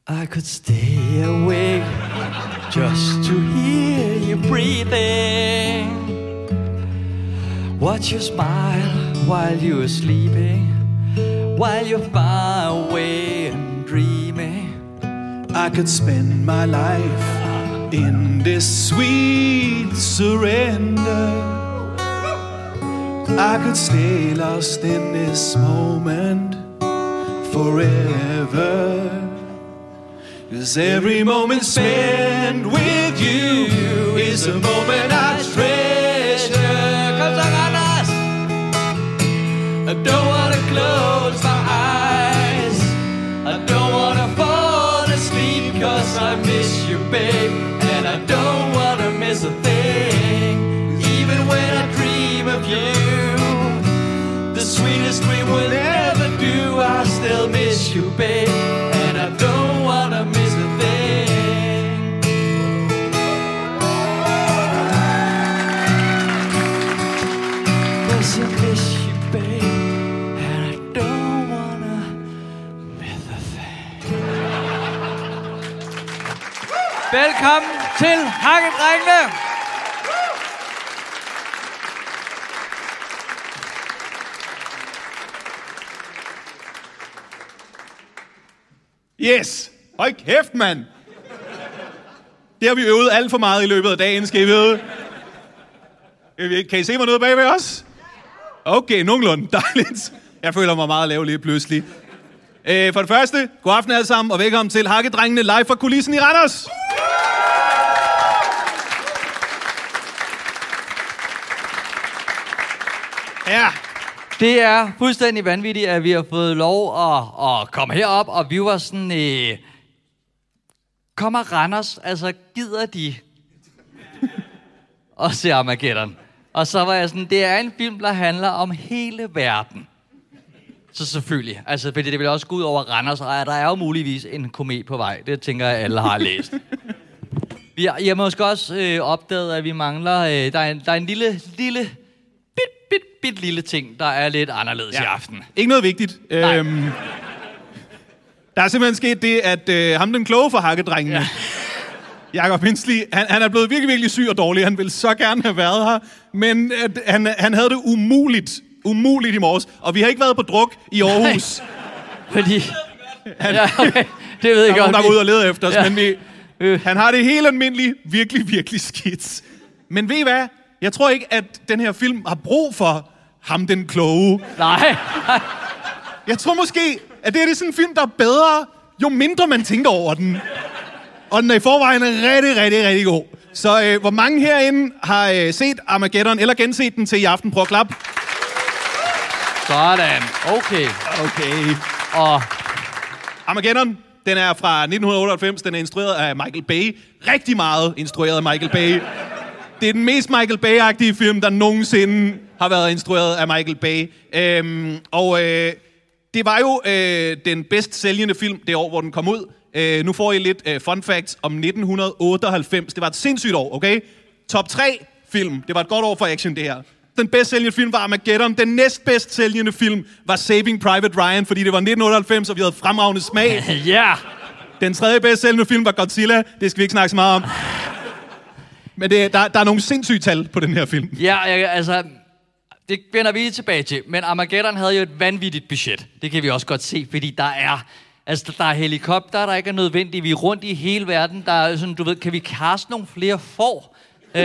I could stay awake just to hear you breathing. Watch you smile while you're sleeping, while you're far away and dreaming. I could spend my life in this sweet surrender. I could stay lost in this moment forever. 'Cause every moment spent with you is a moment I treasure. Kom så, Anders! I don't wanna close my eyes, I don't wanna fall asleep, 'cause I miss you, babe, and I don't wanna miss a thing. Even when I dream of you, the sweetest dream will ever do, I still miss you, babe, and I don't wanna miss a thing. 'Cause I miss you, babe, and I don't wanna miss a thing. Velkommen til Hakkedrengene! Yes! Hold kæft, mand! Det har vi øvet alt for meget i løbet af dagen, skal I vide. Kan I se mig noget bagved os? Okay, nogenlunde. Dejligt. Jeg føler mig meget lav lige pludselig. For det første, god aften alle sammen, og velkommen til Hakkedrengene live fra kulissen i Randers. Ja. Det er fuldstændig vanvittigt, at vi har fået lov at komme herop, og vi var sådan... Kommer Randers, altså gider de og se Armageddon? Og så var jeg sådan, det er en film, der handler om hele verden. Så selvfølgelig, altså fordi det vil også gå ud over Randers, og der er jo muligvis en komet på vej. Det tænker jeg, alle har læst. Jeg har måske også opdaget, at vi mangler... Der er en lille lille ting, der er lidt anderledes i aften. Ikke noget vigtigt. Der er simpelthen sket det, at ham den kloge for Hakkedrengene, Jakob Hinsley, han er blevet virkelig, virkelig syg og dårlig. Han ville så gerne have været her, men han havde det umuligt i morges. Og vi har ikke været på druk i Aarhus. Fordi... det ved jeg godt. Der er ude og lede efter os, men han har det helt almindeligt virkelig, virkelig skidt. Men ved I hvad? Jeg tror ikke, at den her film har brug for ham den kloge. Nej. Jeg tror måske, at det er sådan en film, der er bedre, jo mindre man tænker over den. Og den er i forvejen rigtig, rigtig, rigtig god. Så hvor mange herinde har set Armageddon, eller genset den til i aften? Prøv at klappe. Sådan. Okay. Og Armageddon, den er fra 1998. Den er instrueret af Michael Bay. Rigtig meget instrueret af Michael Bay. Det er den mest Michael Bay-agtige film, der nogensinde har været instrueret af Michael Bay. Det var jo den bedst sælgende film det år, hvor den kom ud. Nu får I lidt fun facts om 1998. Det var et sindssygt år, okay? Top 3 film. Det var et godt år for action, det her. Den bedst sælgende film var Armageddon. Den næstbedst sælgende film var Saving Private Ryan, fordi det var 1998, og vi havde fremragende smag. Ja! Den tredje bedst sælgende film var Godzilla. Det skal vi ikke snakke så meget om. Men der er nogle sindssyge tal på den her film. Ja, altså... Det vender vi lige tilbage til. Men Armageddon havde jo et vanvittigt budget. Det kan vi også godt se, fordi der er helikopter, der ikke er nødvendigt. Vi er rundt i hele verden. Der er sådan, du ved, kan vi kaste nogle flere får?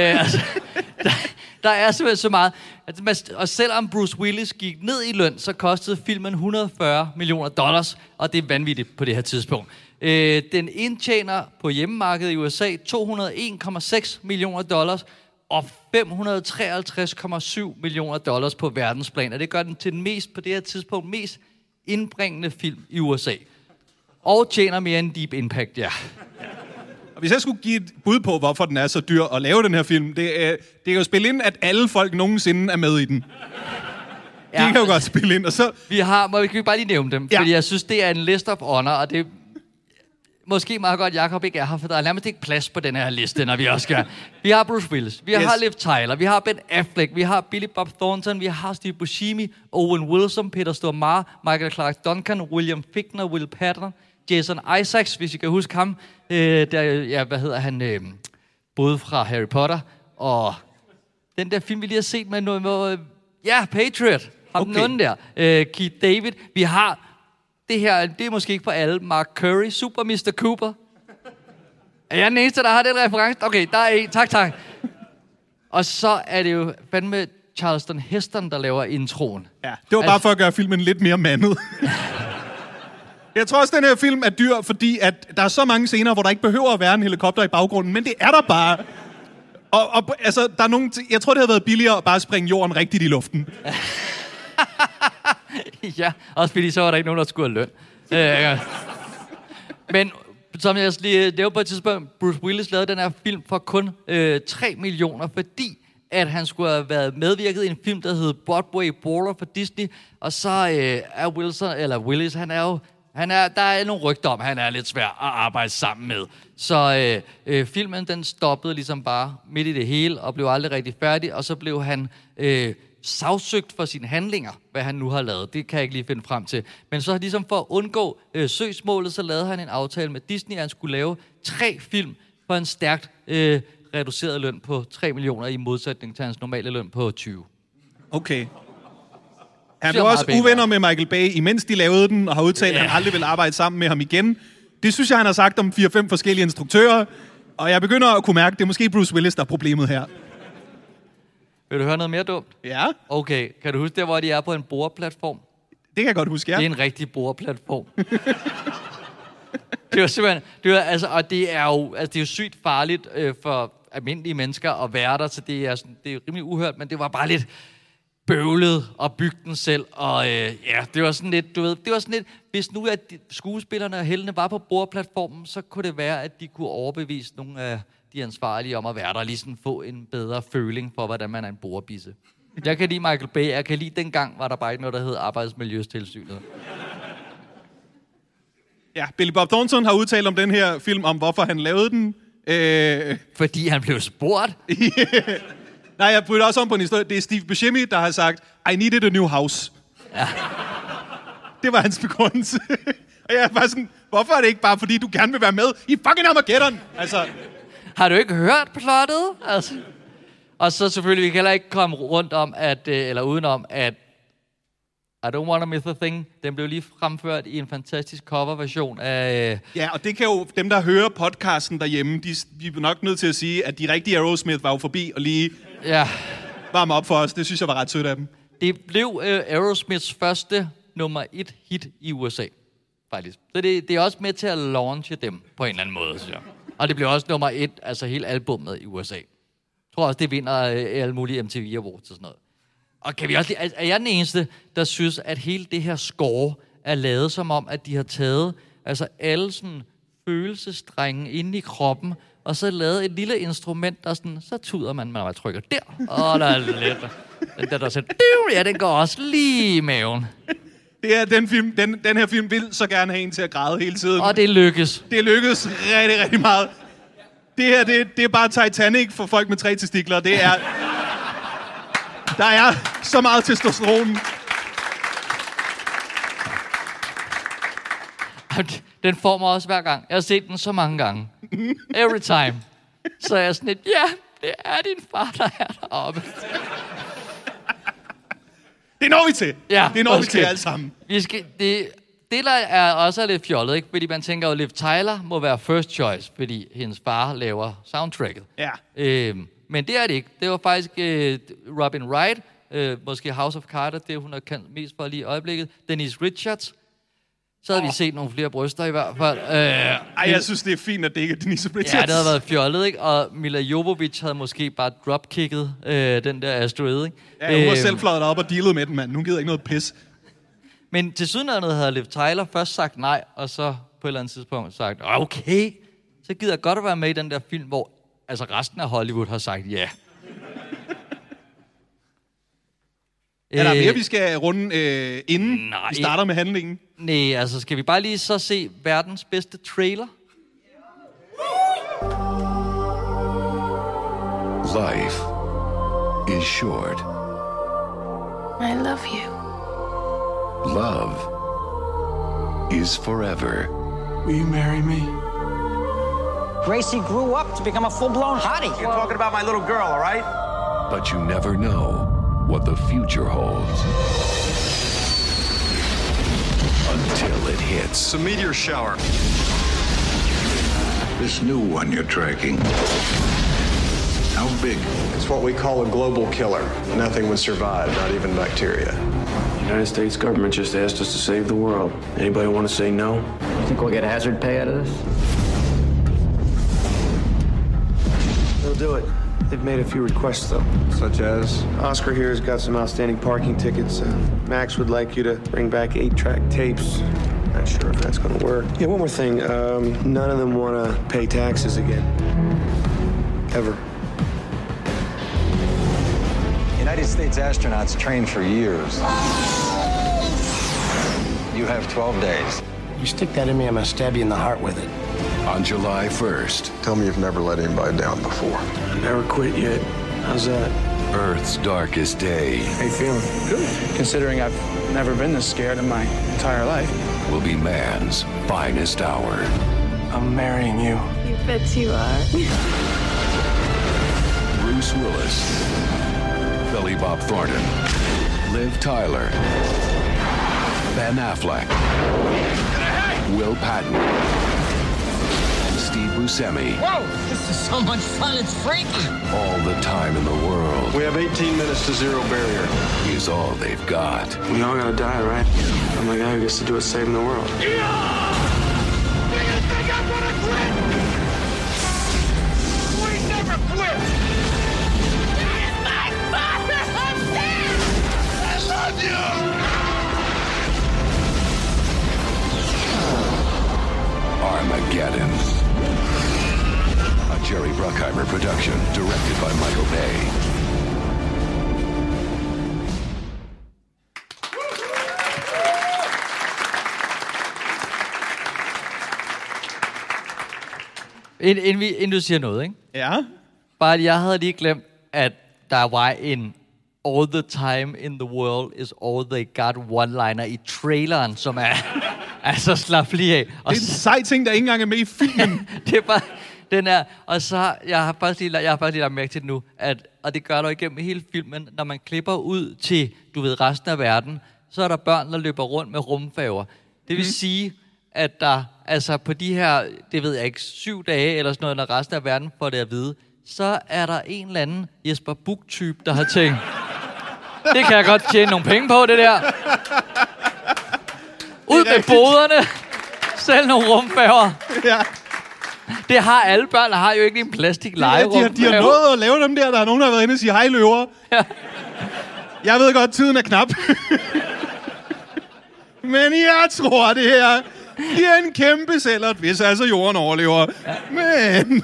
Der er simpelthen så meget. Og selvom Bruce Willis gik ned i løn, så kostede filmen $140 million, og det er vanvittigt på det her tidspunkt. Den indtjener på hjemmemarkedet i USA $201,6 million, og $553,7 million på verdensplan. Og det gør den til den på det her tidspunkt mest indbringende film i USA. Og tjener mere end Deep Impact, ja. Og hvis jeg skulle give et bud på, hvorfor den er så dyr at lave den her film, det kan jo spille ind, at alle folk nogensinde er med i den. Ja. De kan jo godt spille ind, og så... Vi kan bare lige nævne dem, fordi jeg synes, det er en list of honor, og det måske meget godt, Jacob ikke er her, for der er nærmest ikke plads på den her liste, når vi også gør. Vi har Bruce Willis, vi har Liv Tyler, vi har Ben Affleck, vi har Billy Bob Thornton, vi har Steve Buscemi, Owen Wilson, Peter Stormare, Michael Clarke Duncan, William Fichtner, Will Patton, Jason Isaacs, hvis I kan huske ham. Hvad hedder han? Både fra Harry Potter og den der film, vi lige har set med noget... Patriot. Ham den onde der. Keith David. Vi har det her, det er måske ikke for alle. Mark Curry, Super Mr. Cooper. Er jeg den eneste, der har den reference? Okay, der er en. Tak. Og så er det jo fandme Charleston Heston, der laver introen. Ja, det var bare for at gøre filmen lidt mere mandet. Jeg tror også, den her film er dyr, fordi at der er så mange scener, hvor der ikke behøver at være en helikopter i baggrunden, men det er der bare. Og altså, der er nogle jeg tror, det havde været billigere at bare springe jorden rigtigt i luften. Ja, også fordi så var der ikke nogen, der skulle have løn. Men som jeg lige... Det var på et tidspunkt, Bruce Willis lavede den her film for kun 3 millioner, fordi at han skulle have været medvirket i en film, der hed Broadway Baller for Disney. Og så er Willis, der er nogle rygter om, han er lidt svær at arbejde sammen med. Så filmen, den stoppede ligesom bare midt i det hele, og blev aldrig rigtig færdig, og så blev han sagsøgt for sine handlinger, hvad han nu har lavet. Det kan jeg ikke lige finde frem til. Men så ligesom for at undgå søgsmålet, så lavede han en aftale med Disney, at han skulle lave 3 film for en stærkt reduceret løn på 3 millioner i modsætning til hans normale løn på 20. Okay. Han blev også uvenner med Michael Bay, imens de lavede den, og har udtalt, at han aldrig vil arbejde sammen med ham igen. Det synes jeg, han har sagt om 4-5 forskellige instruktører, og jeg begynder at kunne mærke, at det er måske Bruce Willis, der er problemet her. Vil du høre noget mere dumt? Ja. Okay, kan du huske der, hvor de er på en boreplatform? Det kan jeg godt huske, ja. Det er en rigtig boreplatform. Det var simpelthen... det er jo sygt farligt for almindelige mennesker at være der, så det er rimelig uhørt, men det var bare lidt bøvlet at bygge den selv, og det var sådan lidt, hvis nu at skuespillerne og heltene var på boreplatformen, så kunne det være, at de kunne overbevise nogle af de ansvarlige om at være der, og lige sådan få en bedre føling for, hvordan man er en borebisse. Jeg kan lide Michael Bay, jeg kan lide dengang, var der bare ikke noget, der hed Arbejdsmiljøstilsynet. Ja, Billy Bob Thornton har udtalt om den her film, om hvorfor han lavede den. Fordi han blev spurgt? Nej, jeg bryder også om på en historie. Det er Steve Buscemi, der har sagt, I needed a new house. Ja. Det var hans begrundelse. Og jeg er bare sådan, hvorfor er det ikke bare, fordi du gerne vil være med i fucking Armageddon? Altså. Har du ikke hørt plottet? Altså. Og så selvfølgelig, vi kan heller ikke komme rundt om, eller udenom, at I Don't Wanna Miss a Thing, den blev lige fremført i en fantastisk coverversion af... Ja, og det kan jo dem, der hører podcasten derhjemme, de er nok nødt til at sige, at de rigtige Aerosmith var jo forbi og lige varme op for os. Det synes jeg var ret sødt af dem. Det blev Aerosmiths første nummer 1 hit i USA, faktisk. Så det er også med til at launche dem på en eller anden måde, synes jeg. Og det blev også nummer 1, altså hele albummet i USA. Jeg tror også, det vinder alle mulige MTV Awards og sådan noget. Og kan vi også er jeg den eneste, der synes, at hele det her score er lavet som om, at de har taget altså alle sådan følelsesstrenge inde i kroppen, og så lavet et lille instrument, der sådan, så tuder man, når man trykker der. Der er lidt. Den der siger, ja, den går også lige i maven. Det er den her film vil så gerne have en til at græde hele tiden. Og det lykkes. Det lykkes rigtig, rigtig meget. Det her, det er bare Titanic for folk med 3 testikler. Det er... Der er så meget testosteron. Den får mig også hver gang. Jeg har set den så mange gange. Every time. Så er jeg sådan lidt, ja, det er din far, der er deroppe. Det når vi til. Ja, det når vi til alle sammen. Det der er også lidt fjollet, ikke? Fordi man tænker jo, Liv Tyler må være first choice, fordi hendes far laver soundtracket. Ja. Men det er det ikke. Det var faktisk Robin Wright, måske House of Carter, det hun er kendt mest for lige i øjeblikket. Denise Richards. Så havde vi set nogle flere bryster i hvert fald. Jeg synes, det er fint, at det ikke er Denise Richards. Ja, det havde været fjollet, ikke? Og Mila Jovovich havde måske bare dropkicket den der asteroid, ikke? Ja, hun var selv fløjet op og dealet med den, mand. Hun gider ikke noget pis. Men til sydenlandet havde Liv Tyler først sagt nej, og så på et eller andet tidspunkt sagt, okay, så gider jeg godt at være med i den der film, hvor altså resten af Hollywood har sagt ja. Er der mere, vi skal runde inden vi starter med handlingen? Nej, altså skal vi bare lige så se verdens bedste trailer? Life is short. I love you. Love is forever. Will you marry me? Gracie grew up to become a full-blown hottie. You're talking about my little girl, all right? But you never know what the future holds until it hits. It's a meteor shower. This new one you're tracking, how big? It's what we call a global killer. Nothing would survive, not even bacteria. The United States government just asked us to save the world. Anybody want to say no? You think we'll get hazard pay out of this? They'll do it. They've made a few requests, though. Such as? Oscar here has got some outstanding parking tickets. Max would like you to bring back 8-track tapes. Not sure if that's going to work. Yeah, one more thing. None of them want to pay taxes again. Ever. United States astronauts train for years. You have 12 days. You stick that in me, I'm gonna stab you in the heart with it. On July 1st, Tell me you've never let anybody down before. I never quit yet. How's that? Earth's darkest day How you feeling? Good. Considering I've never been this scared in my entire life. will be man's finest hour. I'm marrying you. You bet you are. Bruce Willis, Billy Bob Thornton, Liv Tyler, Ben Affleck, Will Patton, and Steve Buscemi. Whoa, this is so much fun, it's freaky. All the time in the world We have 18 minutes to zero barrier. is all they've got. We all gotta die, right? I'm the guy who gets to do it saving the world. Armageddon. A Jerry Bruckheimer production, directed by Michael Bay. Inden du siger noget, ikke? Ja. Bare at jeg havde lige glemt, at der var en all the time in the world is all they got one-liner i traileren, som er... altså, slap lige af. Og Det er en sej ting, der ikke engang er med i filmen. det er bare... Den er... Og så... Jeg har faktisk lige lagt mærke til det nu, at... Og det gør du igennem hele filmen, når man klipper ud til, du ved, resten af verden, så er der børn, der løber rundt med rumfærger. Det vil sige, at der... Altså, på de her, det ved jeg ikke, 7 dage eller sådan noget, når resten af verden får det at vide, så er der en eller anden Jesper Buch-type, der har tænkt, det kan jeg godt tjene nogle penge på, det der. Ud med boderne. Selv nogle rumfærger. Ja. Det har alle børn, der har jo ikke en plastik-legerumfærge. De har nået at lave dem der. Der er nogen, der har været inde og sige, hej løver. Ja. Jeg ved godt, tiden er knap. Men jeg tror, det her bliver en kæmpe sællert, hvis altså jorden overlever. Ja. Men...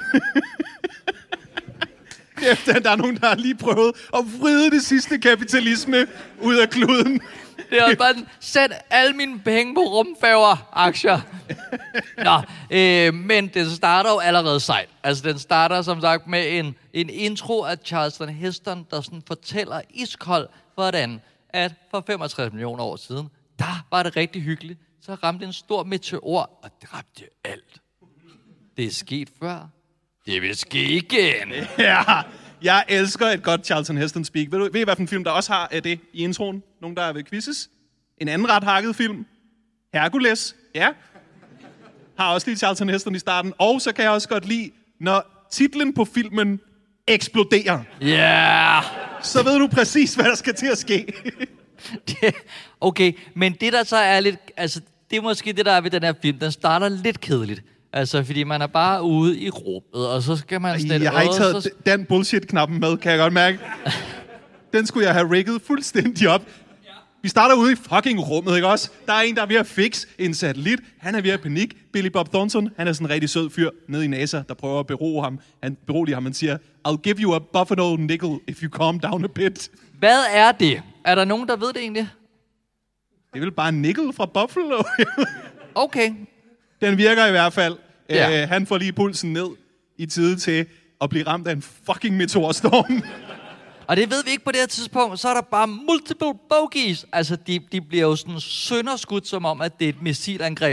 Efter der er nogen, der har lige prøvet at vride det sidste kapitalisme ud af kluden. Det er også bare sådan, sæt alle mine penge på rumfærger-aktier. Nå, men det starter jo allerede sejt. Altså, den starter som sagt med en intro af Charleston Heston, der sådan fortæller iskold, hvordan at for 65 millioner år siden, der var det rigtig hyggeligt. Så ramte en stor meteor og dræbte alt. Det er sket før. Det vil ske igen. Ja, jeg elsker et godt Charlton Heston speak. Ved I, hvad for en film, der også har det i introen? Nogen, der vil quizzes? En anden ret hakket film. Hercules. Ja. Har også lige Charlton Heston i starten. Og så kan jeg også godt lide, når titlen på filmen eksploderer. Ja. Yeah. Så ved du præcis, hvad der skal til at ske. Okay, men det der så er lidt... Altså, det er måske det, der er ved den her film. Den starter lidt kedeligt. Altså, fordi man er bare ude i rummet, og så skal man... Jeg har ikke taget den bullshit-knappen med, kan jeg godt mærke. Den skulle jeg have rigget fuldstændig op. Vi starter ude i fucking rummet, ikke også? Der er en, der er ved at fixe en satellit. Han er ved at panik. Billy Bob Thornton, han er sådan en rigtig sød fyr nede i NASA, der prøver at berolige ham. Han siger, I'll give you a buffalo nickel, if you calm down a bit. Hvad er det? Er der nogen, der ved det egentlig? Det er vel bare en nickel fra Buffalo. Okay. Den virker i hvert fald. Ja. Han får lige pulsen ned i tide til at blive ramt af en fucking meteorstorm. Og det ved vi ikke på det her tidspunkt. Så er der bare multiple bogeys. Altså, de bliver jo sådan sønderskudt, som om, at det er et missilangreb.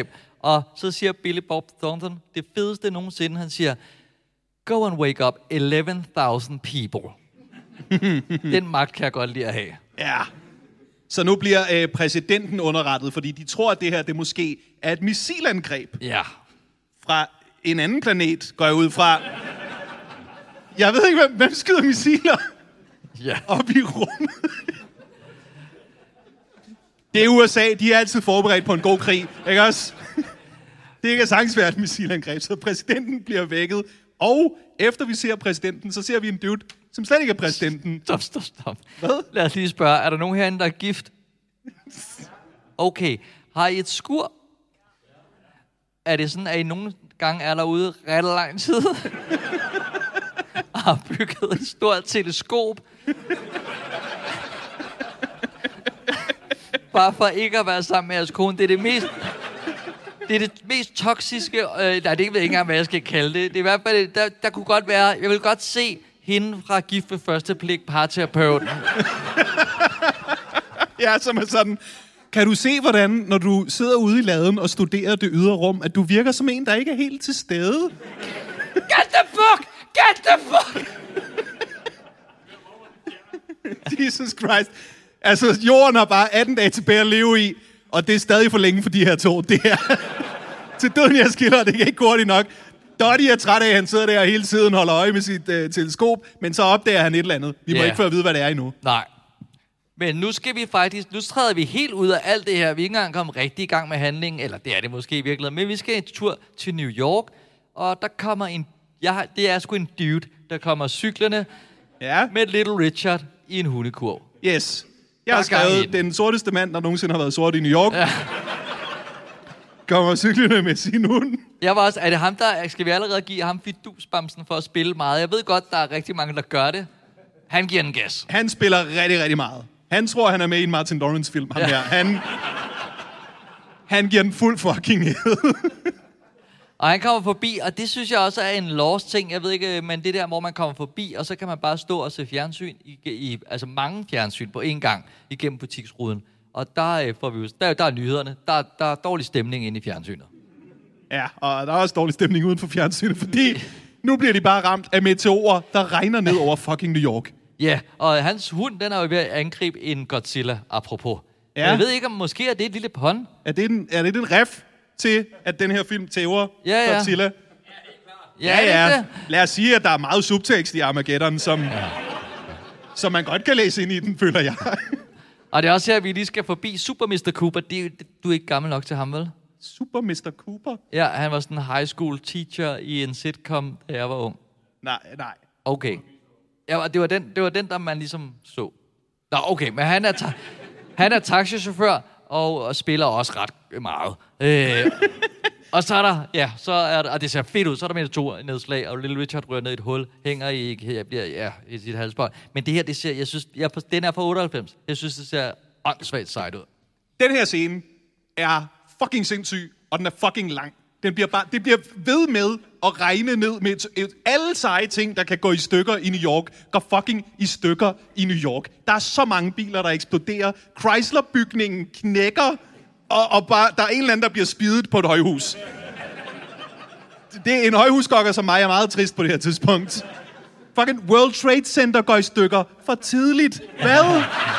Og så siger Billy Bob Thornton, det fedeste nogensinde, han siger, go and wake up 11,000 people. Den magt kan jeg godt lide at have. Ja. Så nu bliver præsidenten underrettet, fordi de tror, at det her det måske er et missilangreb. Ja. Fra en anden planet, går jeg ud fra. Jeg ved ikke, hvem skyder missiler op i rummet. Det er USA, de er altid forberedt på en god krig, ikke også? Det er ikke sagtens været et missilangreb, så præsidenten bliver vækket. Og efter vi ser præsidenten, så ser vi en dude, som slet ikke er præsidenten. Stop. Hvad? Lad os lige spørge, er der nogen herinde, der er gift? Okay, har I et skur? Er det sådan, at I nogle gange er derude ret lang tid? Har bygget et stort teleskop? Bare for ikke at være sammen med jeres kone. Det er det mest toksiske... nej, det ved jeg ikke engang, hvad jeg skal kalde det. Det er i hvert fald... Der kunne godt være... Jeg vil godt se hende fra Gift ved første blik, parterapeuten. Ja, som er sådan... Kan du se, hvordan, når du sidder ude i laden og studerer det ydre rum, at du virker som en, der ikke er helt til stede? Get the fuck! Get the fuck! Jesus Christ. Altså, jorden har bare 18 dage tilbage at leve i, og det er stadig for længe for de her to. Det er til døden, jeg skiller, det kan ikke gå hurtigt nok. Dottie er træt af, at han sidder der og hele tiden holder øje med sit teleskop, men så opdager han et eller andet. Vi må ikke få at vide, hvad det er endnu. Nej. Men nu træder vi helt ud af alt det her. Vi er ikke engang kommet rigtig i gang med handlingen, eller det er det måske i virkeligheden, men vi skal en tur til New York, og der kommer det er sgu en dude, der kommer cyklerne med Little Richard i en hundekurv. Yes. Jeg har skrevet, den sorteste mand, der nogensinde har været sort i New York. Ja. Kommer cyklerne med sin hund. Jeg var også, er det ham, der... Skal vi allerede give ham fidusbamsen for at spille meget? Jeg ved godt, der er rigtig mange, der gør det. Han giver en gas. Han spiller rigtig, rigtig meget. Han tror, han er med i en Martin Lawrence-film. Han giver den fuld fucking hed. Og han kommer forbi, og det synes jeg også er en lost ting. Jeg ved ikke, men det der, hvor man kommer forbi, og så kan man bare stå og se fjernsyn, altså mange fjernsyn på én gang, igennem butiksruden. Og der får vi der er nyhederne. Der er dårlig stemning inde i fjernsynet. Ja, og der er også dårlig stemning uden for fjernsynet, fordi nu bliver de bare ramt af meteorer, der regner ned over fucking New York. Ja, og hans hund, den er jo ved at angribe en Godzilla, apropos. Ja. Jeg ved ikke, om måske er det et lille pun. Er det en ref til, at den her film tæver Godzilla? Ja. Lad os sige, at der er meget subtekst i Armageddon, som man godt kan læse ind i den, føler jeg. Og det er også her, at vi lige skal forbi Super Mr. Cooper. Du er ikke gammel nok til ham, vel? Super Mr. Cooper? Ja, han var sådan en high school teacher i en sitcom, da jeg var ung. Nej. Okay. Ja, det var den, der man ligesom så. Nå, okay, men han er taxichauffør og spiller også ret meget. Og så er der, og det ser fedt ud, så er der meteornedslag, og Little Richard rører ned i et hul, hænger i sit halsbånd. Men det her, det ser, jeg synes, den er fra 98. Jeg synes, det ser åndssvagt sejt ud. Den her scene er fucking sindssyg, og den er fucking lang. Det bliver ved med at regne ned med alle seje ting, der kan gå i stykker i New York, går fucking i stykker i New York. Der er så mange biler, der eksploderer. Chrysler-bygningen knækker, og bare, der er en eller anden, der bliver spidet på et højhus. Det er en højhusgokker som mig, er meget trist på det her tidspunkt. Fucking World Trade Center går i stykker for tidligt. Hvad?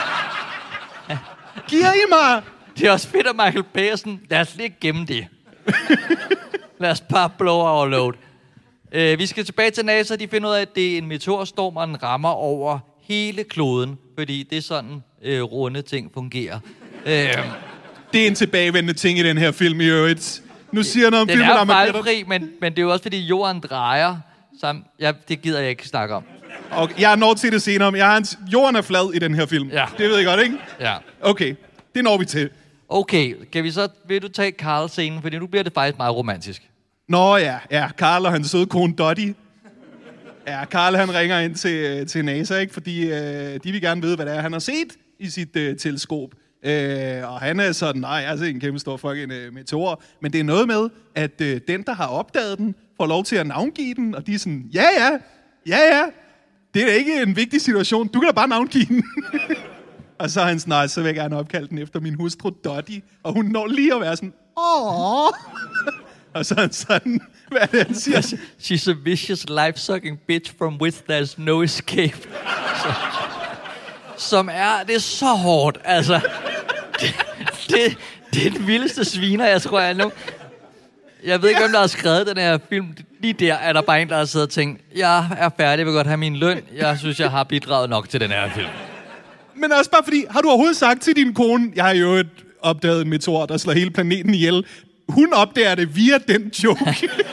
Giver I mig? Det er også fedt, at Michael Bay sådan, lad os ikke gemme det. Lad os bare blow our load. Vi skal tilbage til NASA. De finder ud af, at det er en meteorstorm, og den rammer over hele kloden. Fordi det er sådan, runde ting fungerer. Det er en tilbagevendende ting i den her film i øvrigt. Nu siger noget om filmen. Den er fejlfri, men det er jo også, fordi jorden drejer. Det gider jeg ikke snakke om. Okay, jeg når til det senere. Jorden er flad i den her film. Ja. Det ved jeg godt, ikke? Ja. Okay, det når vi til. Okay, vil du tage Carl-scenen? Fordi nu bliver det faktisk meget romantisk. Nå ja, Carl og hans søde kone Dottie. Ja, Carl han ringer ind til NASA, ikke? Fordi de vil gerne vide, hvad det er, han har set i sit teleskop. Og han er sådan, nej, jeg har set en kæmpe stor fucking meteor. Men det er noget med, at den, der har opdaget den, får lov til at navngive den. Og de er sådan, ja. Det er ikke en vigtig situation. Du kan da bare navngive den. Og så er han sådan, nej, så vil jeg gerne opkalde den efter min hustru Dottie. Og hun når lige at være sådan, Og så sådan, hvad er det, han siger? She's a vicious, life-sucking bitch from which there's no escape. Det er så hårdt, altså. Det er den vildeste sviner, jeg tror, jeg nu... Jeg ved ikke, hvem der har skrevet den her film. Lige der er der bare en, der har siddet og tænkt, jeg er færdig, jeg vil godt have min løn. Jeg synes, jeg har bidraget nok til den her film. Men også bare fordi, har du overhovedet sagt til din kone, jeg har jo opdaget en meteor, der slår hele planeten ihjel. Hun opdager det via den joke.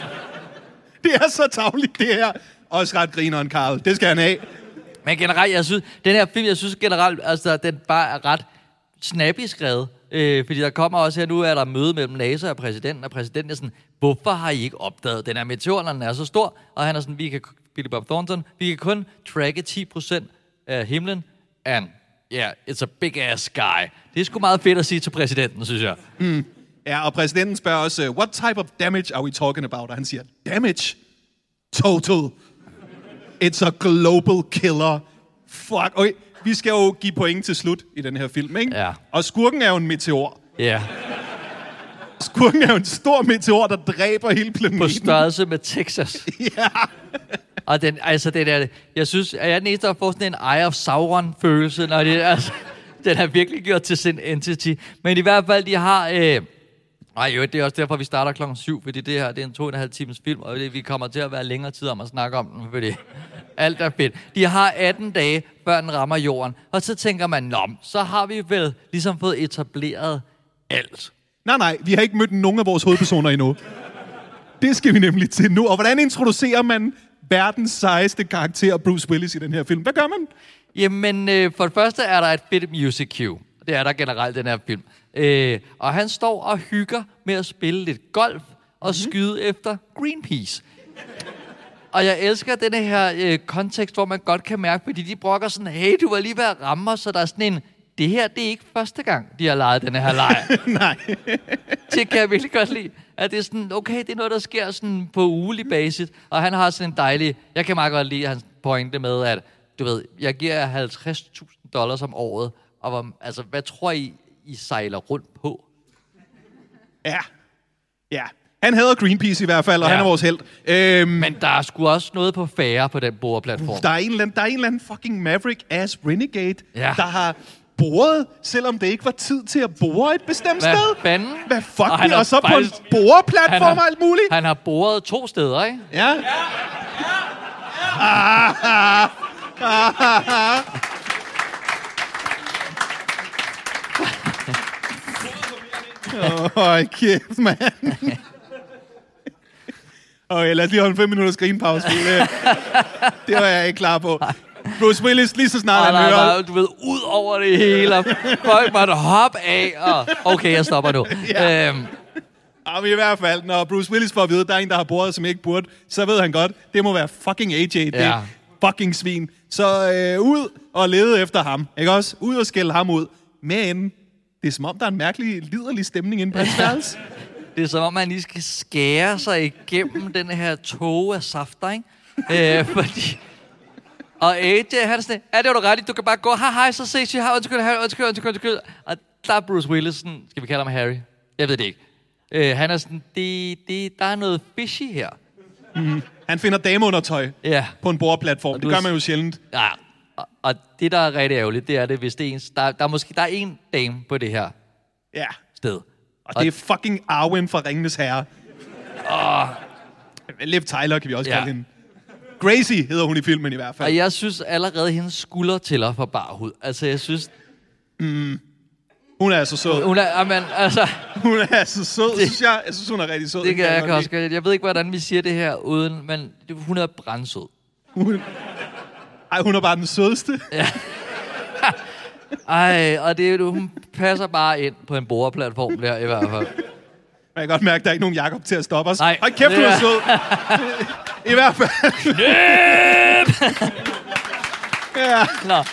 Det er så tarveligt, det her. Også ret grineren, Carl. Det skal han have. Men generelt, jeg synes, den her film, altså, den bare er ret snappy skrevet. Fordi der kommer også her, nu er der møde mellem NASA og præsidenten er sådan, hvorfor har I ikke opdaget den her meteor, når den er så stor? Og han er sådan, Billy Bob Thornton, vi kan kun tracke 10% af himlen, and yeah, it's a big ass sky. Det er sgu meget fedt at sige til præsidenten, synes jeg. Ja, og præsidenten spørger også, what type of damage are we talking about? Og han siger, damage? Total. It's a global killer. Fuck. Okay, vi skal jo give point til slut i den her film, ikke? Ja. Og skurken er jo en meteor. Ja. Skurken er jo en stor meteor, der dræber hele planeten. På størrelse med Texas. Ja. Og jeg synes, at jeg er den eneste, der får sådan en Eye of Sauron-følelse, når det, altså, den har virkelig gjort til sin entity. Men i hvert fald, de har... det er også derfor, vi starter 7:00, fordi det her det er en 2,5 times film, og vi kommer til at være længere tid om at snakke om den, fordi alt er fedt. De har 18 dage, før den rammer jorden, og så tænker man, så har vi vel ligesom fået etableret alt. Nej, vi har ikke mødt nogen af vores hovedpersoner endnu. Det skal vi nemlig til nu. Og hvordan introducerer man verdens sejeste karakter, Bruce Willis, i den her film? Hvad gør man? Jamen, for det første er der et fedt music cue. Det er der generelt, den her film. Og han står og hygger med at spille lidt golf og skyde efter Greenpeace. Og jeg elsker denne her kontekst, hvor man godt kan mærke, fordi de brokker sådan, hey, du var lige ved at ramme os, så der er sådan en, det her, det er ikke første gang, de har leget den her leg. Nej. Det kan jeg virkelig godt lide. At det er sådan, okay, det er noget, der sker sådan på ugelig basis. Og han har sådan en dejlig, jeg kan meget godt lide hans pointe med, at du ved, jeg giver jer $50,000 om året, og altså, hvad tror I sejler rundt på? Ja. Han hader Greenpeace i hvert fald, og han er vores helt. Men der er sgu også noget på færre på den boreplatform. Der er en eller anden fucking Maverick-ass renegade, der har boret, selvom det ikke var tid til at bore et bestemt sted. Hvad fuck? Og så på en boreplatform og alt muligt. Han har boret 2 steder, ikke? Ja. Kæft, mand. Okay, lad os lige holde en 5 minutters grinpause. Det var jeg ikke klar på. Bruce Willis, lige så snart han hører... Du ved, ud over det hele. Folk måtte hoppe af. Okay, jeg stopper nu. Ja. Men i hvert fald, når Bruce Willis får at vide, at der er en, der har boret, som ikke burde, så ved han godt, det må være fucking AJ. Det er fucking svin. Så ud og lede efter ham. Ikke også? Ud og skælde ham ud. Men det er som om, der er en mærkelig, liderlig stemning inde på hans værelse. Det er som om, man lige skal skære sig igennem den her tåge af safter, ikke? Fordi... Og AJ, han er sådan, det var du ret i, du kan bare gå, hej, så ses vi her, undskyld. Og der er Bruce Willis sådan, skal vi kalde ham Harry? Jeg ved det ikke. Han er sådan, der er noget fishy her. Han finder dameundertøj på en boreplatform. Det gør man jo sjældent. Ja, og det, der er rigtig ærgerligt, det er det, hvis det er en... Der er en dame på det her sted. Og det er fucking Arwen fra Ringenes Herre. Liv Tyler kan vi også kalde hende. Gracie hedder hun i filmen i hvert fald. Og jeg synes allerede, hendes skulder tæller for bar hud. Altså, jeg synes... Hun er så sød. Hun er så sød, synes jeg. Jeg synes, hun er rigtig sød. Det kan jeg også godt. Jeg ved ikke, hvordan vi siger det her uden, men hun er brandsød. Hun er bare den sødeste. Ja. Og hun passer bare ind på en boreplatform der i hvert fald. Man kan godt mærke, at der er ikke nogen Jakob til at stoppe os. Nej. Hold kæft, du er sød. I hvert fald. Ja. Nå.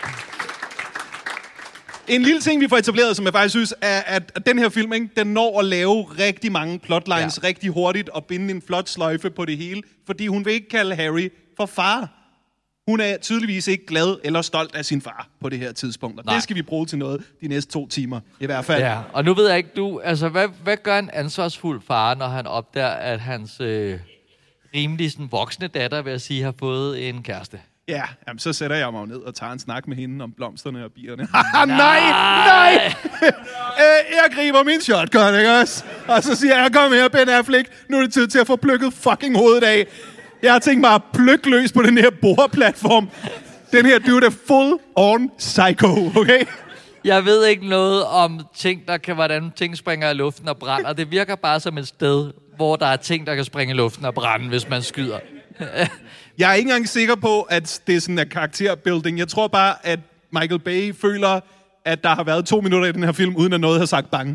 En lille ting, vi får etableret, som jeg faktisk synes, er, at den her film, ikke, den når at lave rigtig mange plotlines rigtig hurtigt og binde en flot sløjfe på det hele, fordi hun vil ikke kalde Harry for far. Hun er tydeligvis ikke glad eller stolt af sin far på det her tidspunkt. Og det skal vi bruge til noget de næste 2 timer, i hvert fald. Ja, og nu ved jeg ikke, hvad gør en ansvarsfuld far, når han opdager, at hans rimelig sådan, voksne datter, vil jeg sige, har fået en kæreste? Ja, jamen, så sætter jeg mig ned og tager en snak med hende om blomsterne og bierne. Nej! Jeg griber min shotgun, ikke også? Og så siger jeg, kom her, Ben Affleck, nu er det tid til at få plukket fucking hovedet af. Jeg har tænkt mig at plukke løs på den her boreplatform. Den her dude er full on psycho, okay? Jeg ved ikke noget om ting, hvordan ting springer i luften og brænder. Det virker bare som et sted, hvor der er ting, der kan springe i luften og brænde, hvis man skyder. Jeg er ikke engang sikker på, at det er sådan en karakterbuilding. Jeg tror bare, at Michael Bay føler, at der har været 2 minutter i den her film, uden at noget har sagt bang.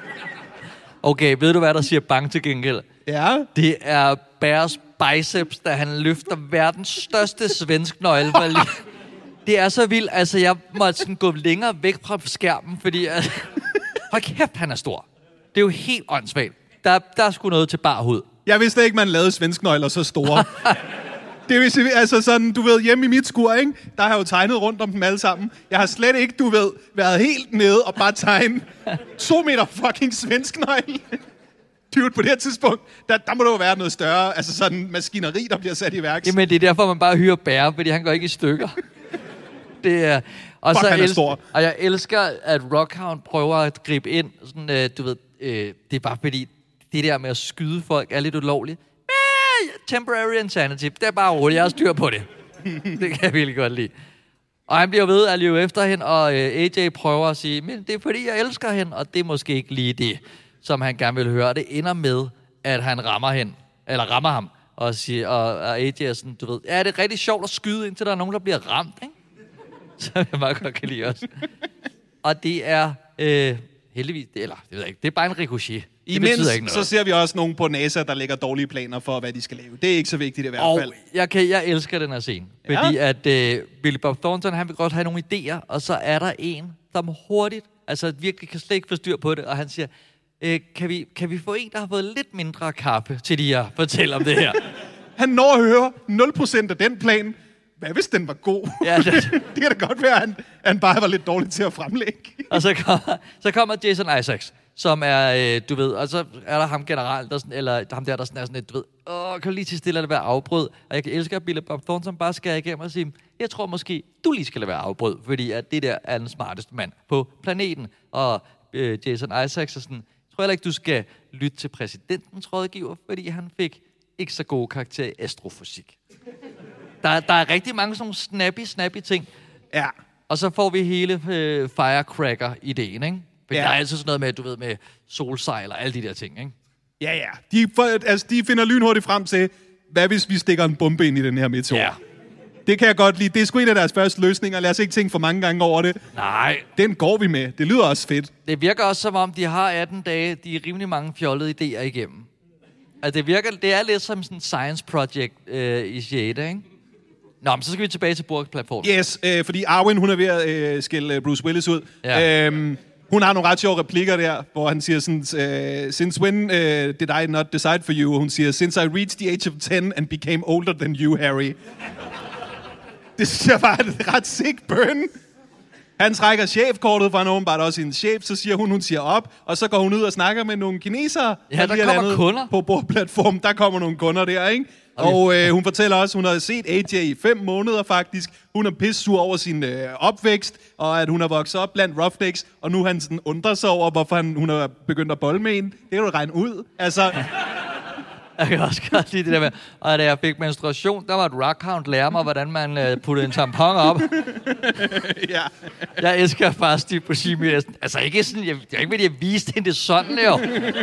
Okay, ved du hvad, der siger bang til gengæld? Ja? Det er Bears biceps, da han løfter verdens største svensknøgle. Det er så vildt. Altså, jeg måtte sådan gå længere væk fra skærmen, fordi... hold kæft, han er stor. Det er jo helt åndssvagt. Der er sgu noget til bar hud. Jeg vidste ikke, man lavede svensknøgler så store. Det vil sige, altså sådan, du ved, hjemme i mit skur, ikke? Der har jeg jo tegnet rundt om dem alle sammen. Jeg har slet ikke, du ved, været helt nede og bare tegnet 2 meter fucking svensknøgle. Dude, på det her tidspunkt, der må der jo være noget større, altså sådan maskineri, der bliver sat i værks. Jamen, det er derfor, man bare hyrer Bære, fordi han går ikke i stykker. Det er... Og fuck, så han er stor. Og jeg elsker, at Rockhound prøver at gribe ind. Sådan, du ved, det er bare fordi, det der med at skyde folk er lidt ulovligt. Temporary insanity. Det er bare roligt, jeg har styr på det. Det kan jeg virkelig godt lide. Og han bliver ved at leve efter hende, og AJ prøver at sige, men det er fordi, jeg elsker hende, og det er måske ikke lige det, som han gerne vil høre. Det ender med, at han rammer ham, og siger, og AJ er sådan, du ved, ja, det er rigtig sjovt at skyde, indtil der er nogen, der bliver ramt, ikke? Så jeg meget godt kan lide også. Og det er heldigvis, det ved jeg ikke, det er bare en ricochet. Imens så ser vi også nogen på NASA, der lægger dårlige planer for, hvad de skal lave. Det er ikke så vigtigt i hvert fald. Og jeg elsker den her scene. Ja. Fordi at Billy Bob Thornton, han vil godt have nogle idéer, og så er der en, som hurtigt, altså virkelig kan slet ikke få styr på det, og han siger, kan vi få en, der har fået lidt mindre kaffe til de at fortælle om det her? Han når at høre 0% af den plan. Hvad hvis den var god? Ja, det kan da godt være, at han bare var lidt dårlig til at fremlægge. Og så kommer Jason Isaacs, som er, du ved, og så er der ham generelt, eller ham der er sådan lidt, du ved, kan du lige til stille at være afbrød? Og jeg elsker, at Billy Bob Thornton bare skærer igennem og sige, jeg tror måske, du lige skal lade være afbrød, fordi at det der er den smarteste mand på planeten. Og Jason Isaacs er sådan, jeg tror heller ikke, du skal lytte til præsidentens rådgiver, fordi han fik ikke så gode karakterer i astrofysik. Der er rigtig mange sådan nogle snappy ting. Ja. Og så får vi hele firecracker-ideen, ikke? For der er altid sådan noget med, du ved, med solsejl og alle de der ting, ikke? Ja, ja. De finder lynhurtigt frem til, hvad hvis vi stikker en bombe ind i den her meteor? Ja. Det kan jeg godt lide. Det er sgu en af deres første løsninger. Lad os ikke tænke for mange gange over det. Nej. Den går vi med. Det lyder også fedt. Det virker også som om, de har 18 dage. De er rimelig mange fjollede idéer igennem. Altså, det er lidt som sådan en science project i 6. ikke? Nå, men så skal vi tilbage til Borg-platformen. Yes, fordi Arwen, hun er ved at skælde Bruce Willis ud. Ja. Hun har nogle ret sjove replikker der, hvor han siger sådan, since when did I not decide for you? Og hun siger, since I reached the age of 10 and became older than you, Harry. Det synes jeg bare er et ret sick burn. Han trækker chefkortet, for han er åbenbart også en chef, så siger hun siger op, og så går hun ud og snakker med nogle kinesere. Ja, der kommer kunder. På bordplatformen, der kommer nogle kunder der, ikke? Og hun fortæller også, hun har set AJ i 5 måneder faktisk. Hun er pissur over sin opvækst, og at hun har vokset op blandt roughnecks, og nu han sådan undrer sig over, hvorfor hun er begyndt at bolle med en. Det kan du regne ud. Altså... Jeg kan også godt lide det der med, og da jeg fik menstruation, der var et Rockhound lære mig, hvordan man puttede en tampon op. Ja. Jeg elsker faktisk de på Simi. Altså ikke sådan, jeg ikke ved, at jeg viste hende det sådan, jo.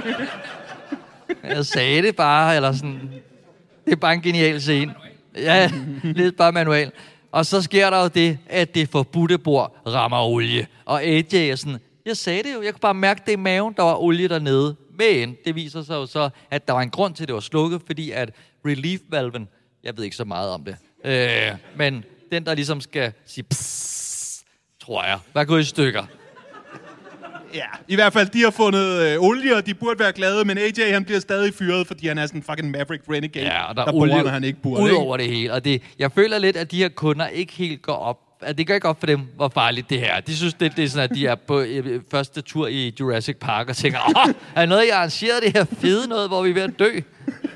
Jeg sagde det bare, eller sådan... Det er bare en genial scene. Ja, lidt bare manual. Og så sker der jo det, at det forbudte bord rammer olie. Og AJ er sådan, jeg sagde det jo, jeg kunne bare mærke det i maven, der var olie dernede. Men det viser sig jo så, at der var en grund til, at det var slukket, fordi at relief-valven, jeg ved ikke så meget om det, men den, der ligesom skal sige psss, tror jeg, var gået i stykker. Ja, i hvert fald, de har fundet olie, og de burde være glade, men AJ, han bliver stadig fyret, fordi han er sådan en fucking Maverick Renegade, Ja, og der der olie borer, når han ikke burde. ud over det hele. Og jeg føler lidt, at de her kunder ikke helt går op. At det gør ikke op for dem, hvor farligt det her er. De synes, det er sådan, at de er på første tur i Jurassic Park og tænker, er noget, jeg arrangeret det her fede noget, hvor vi er ved at dø?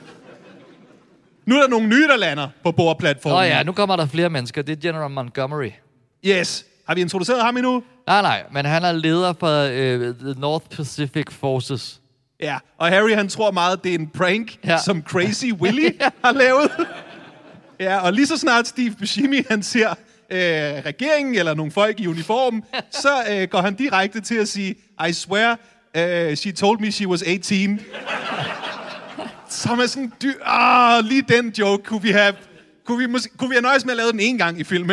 Nu er der nogle nye, der lander på boreplatformen. Ja, nu kommer der flere mennesker. Det er General Montgomery. Yes. Har vi introduceret ham endnu? Nej, men han er leder for The North Pacific Forces. Ja, og Harry, han tror meget, det er en prank, som Crazy Willy har lavet. Ja, og lige så snart Steve Buscemi, han ser regeringen eller nogle folk i uniform, så går han direkte til at sige, I swear, she told me she was 18. Som er sådan lige den joke kunne vi have nøjes med at lave den en gang i filmen.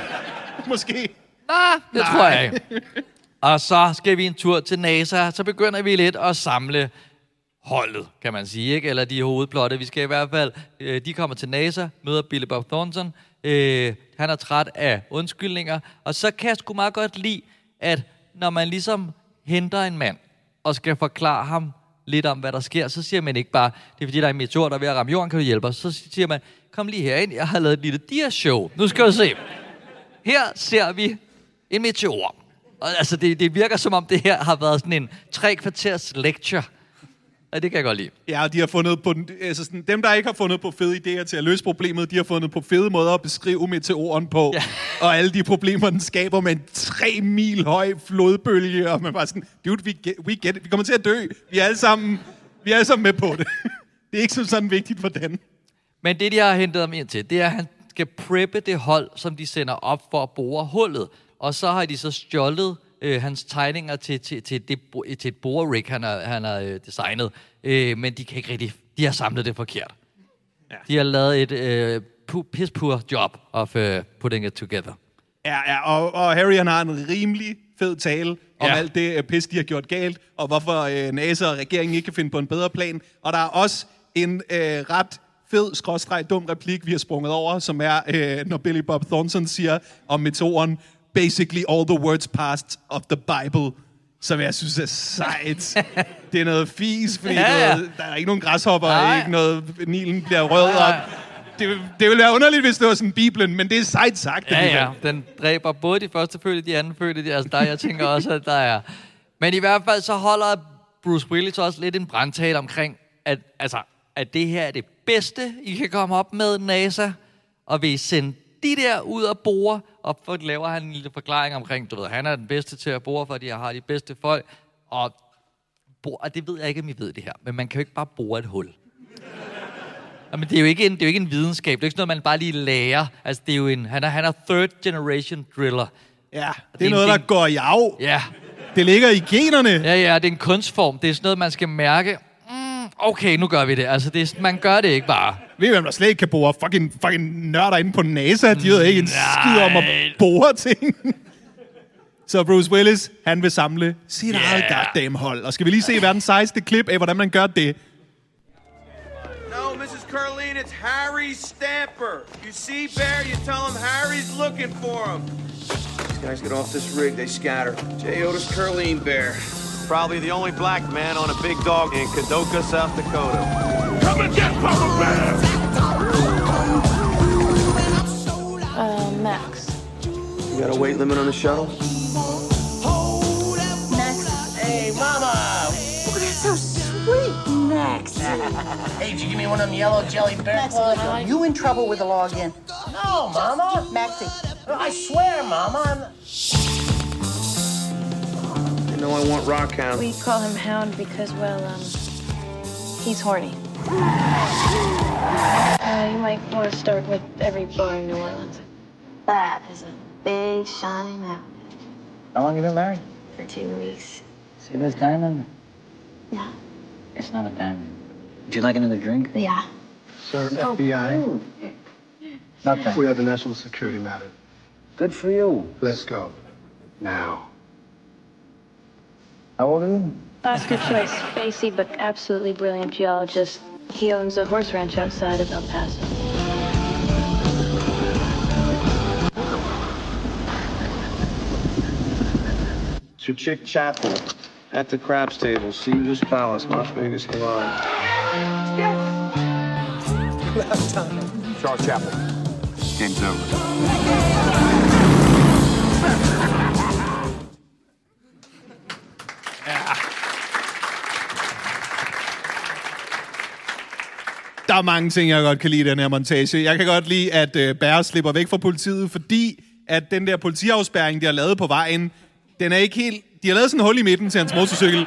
Måske. Det tror jeg ikke. Og så skal vi en tur til NASA. Så begynder vi lidt at samle holdet, kan man sige, ikke? Eller de hovedplotte. Vi skal i hvert fald... de kommer til NASA, møder Billy Bob Thornton. Han er træt af undskyldninger. Og så kan jeg sgu meget godt lide, at når man ligesom henter en mand, og skal forklare ham lidt om, hvad der sker, så siger man ikke bare, det er fordi, der er en meteor, der er ved at ramme jorden, kan du hjælpe os? Så siger man, kom lige herind, jeg har lavet et lille dia-show. Nu skal du se. Her ser vi en meteor. Og altså, det virker som om, det her har været sådan en 3 kvarters lecture. Ja, det kan jeg godt lide. Ja, de har fundet på... Altså sådan, dem, der ikke har fundet på fede idéer til at løse problemet, de har fundet på fede måder at beskrive meteoren på. Ja. Og alle de problemer, den skaber med en 3 mil høj flodbølge. Og man bare sådan, dude, we get it. Vi kommer til at dø. Vi er alle sammen med på det. Det er ikke sådan vigtigt for den. Men det, de har hentet ham ind til, det er, at han skal preppe det hold, som de sender op for at bore hullet. Og så har de så stjålet hans tegninger til et borerig, han har designet. Men de kan ikke rigtig... De har samlet det forkert. Ja. De har lavet et piss-poor job of putting it together. Ja, og Harry, han har en rimelig fed tale om alt det pis, de har gjort galt, og hvorfor NASA og regeringen ikke kan finde på en bedre plan. Og der er også en ret fed, dum replik, vi har sprunget over, som er, når Billy Bob Thornton siger om meteoren, basically all the words past of the Bible, som jeg synes er sejt. Det er noget fis, fordi der er ikke nogen græshopper, ikke noget, Nilen bliver rød op. Det ville være underligt, hvis det var sådan Bibelen, men det er sejt sagt. Ja, den dræber både de førstefødte, de andenfødte, altså der, jeg tænker også, at der er... Men i hvert fald så holder Bruce Willis også lidt en brandtale omkring, at det her er det bedste, I kan komme op med, NASA, og vil I sende de der ud og bore, og så laver han en lille forklaring omkring, du ved, han er den bedste til at bore, fordi jeg har de bedste folk, og det ved jeg ikke, om I ved det her, men man kan jo ikke bare bore et hul. Men det er jo ikke en videnskab, det er ikke sådan noget, man bare lige lærer. Altså, det er jo han er third generation driller. Ja, det er noget, der går i arv. Ja. Det ligger i generne. Ja, det er en kunstform. Det er sådan noget, man skal mærke. Okay, nu gør vi det. Altså, man gør det ikke bare. Ved du, hvem der slet ikke kan bore? Fucking nørder inde på NASA. De ved ikke en skid om at bore ting. Så Bruce Willis, han vil samle sit eget goddamn hold. Og skal vi lige se verdens sejeste klip af, hvordan man gør det? No, Mrs. Curleen, it's Harry Stamper. You see Bear, you tell him Harry's looking for him. These guys get off this rig, they scatter. J. Otis Curleen, Bear. Probably the only black man on a big dog in Kadoka, South Dakota. Come and get Papa Bear! Max. You got a weight limit on the shuttle? Max. Hey, Mama! Oh, that's so sweet, Max. Hey, did you give me one of them yellow jelly bear claws? Are you in trouble with the login? No, Mama. Maxie. I swear, Mama. You know I want Rockhound. We call him Hound because, well, he's horny. You might want to start with every bar in New Orleans. That is a big, shiny mountain. How long have you been married? For 2 weeks. See this diamond? Yeah. It's not a diamond. Would you like another drink? Yeah. Sir, FBI. Nothing. We have a national security matter. Good for you. Let's go. Now. How old are you? Oscar Choice, spacey but absolutely brilliant geologist. He owns a horse ranch outside of El Paso. It's your chick Chapel. At the craps table, Caesar's Palace, Las Vegas, Nevada. Last time. Charles Chaplin. Game's over. Der er mange ting, jeg godt kan lide i den her montage. Jeg kan godt lide, at Bear slipper væk fra politiet, fordi at den der politiafspærring, de har lavet på vejen, den er ikke helt... De har lavet sådan en hul i midten til hans motorcykel.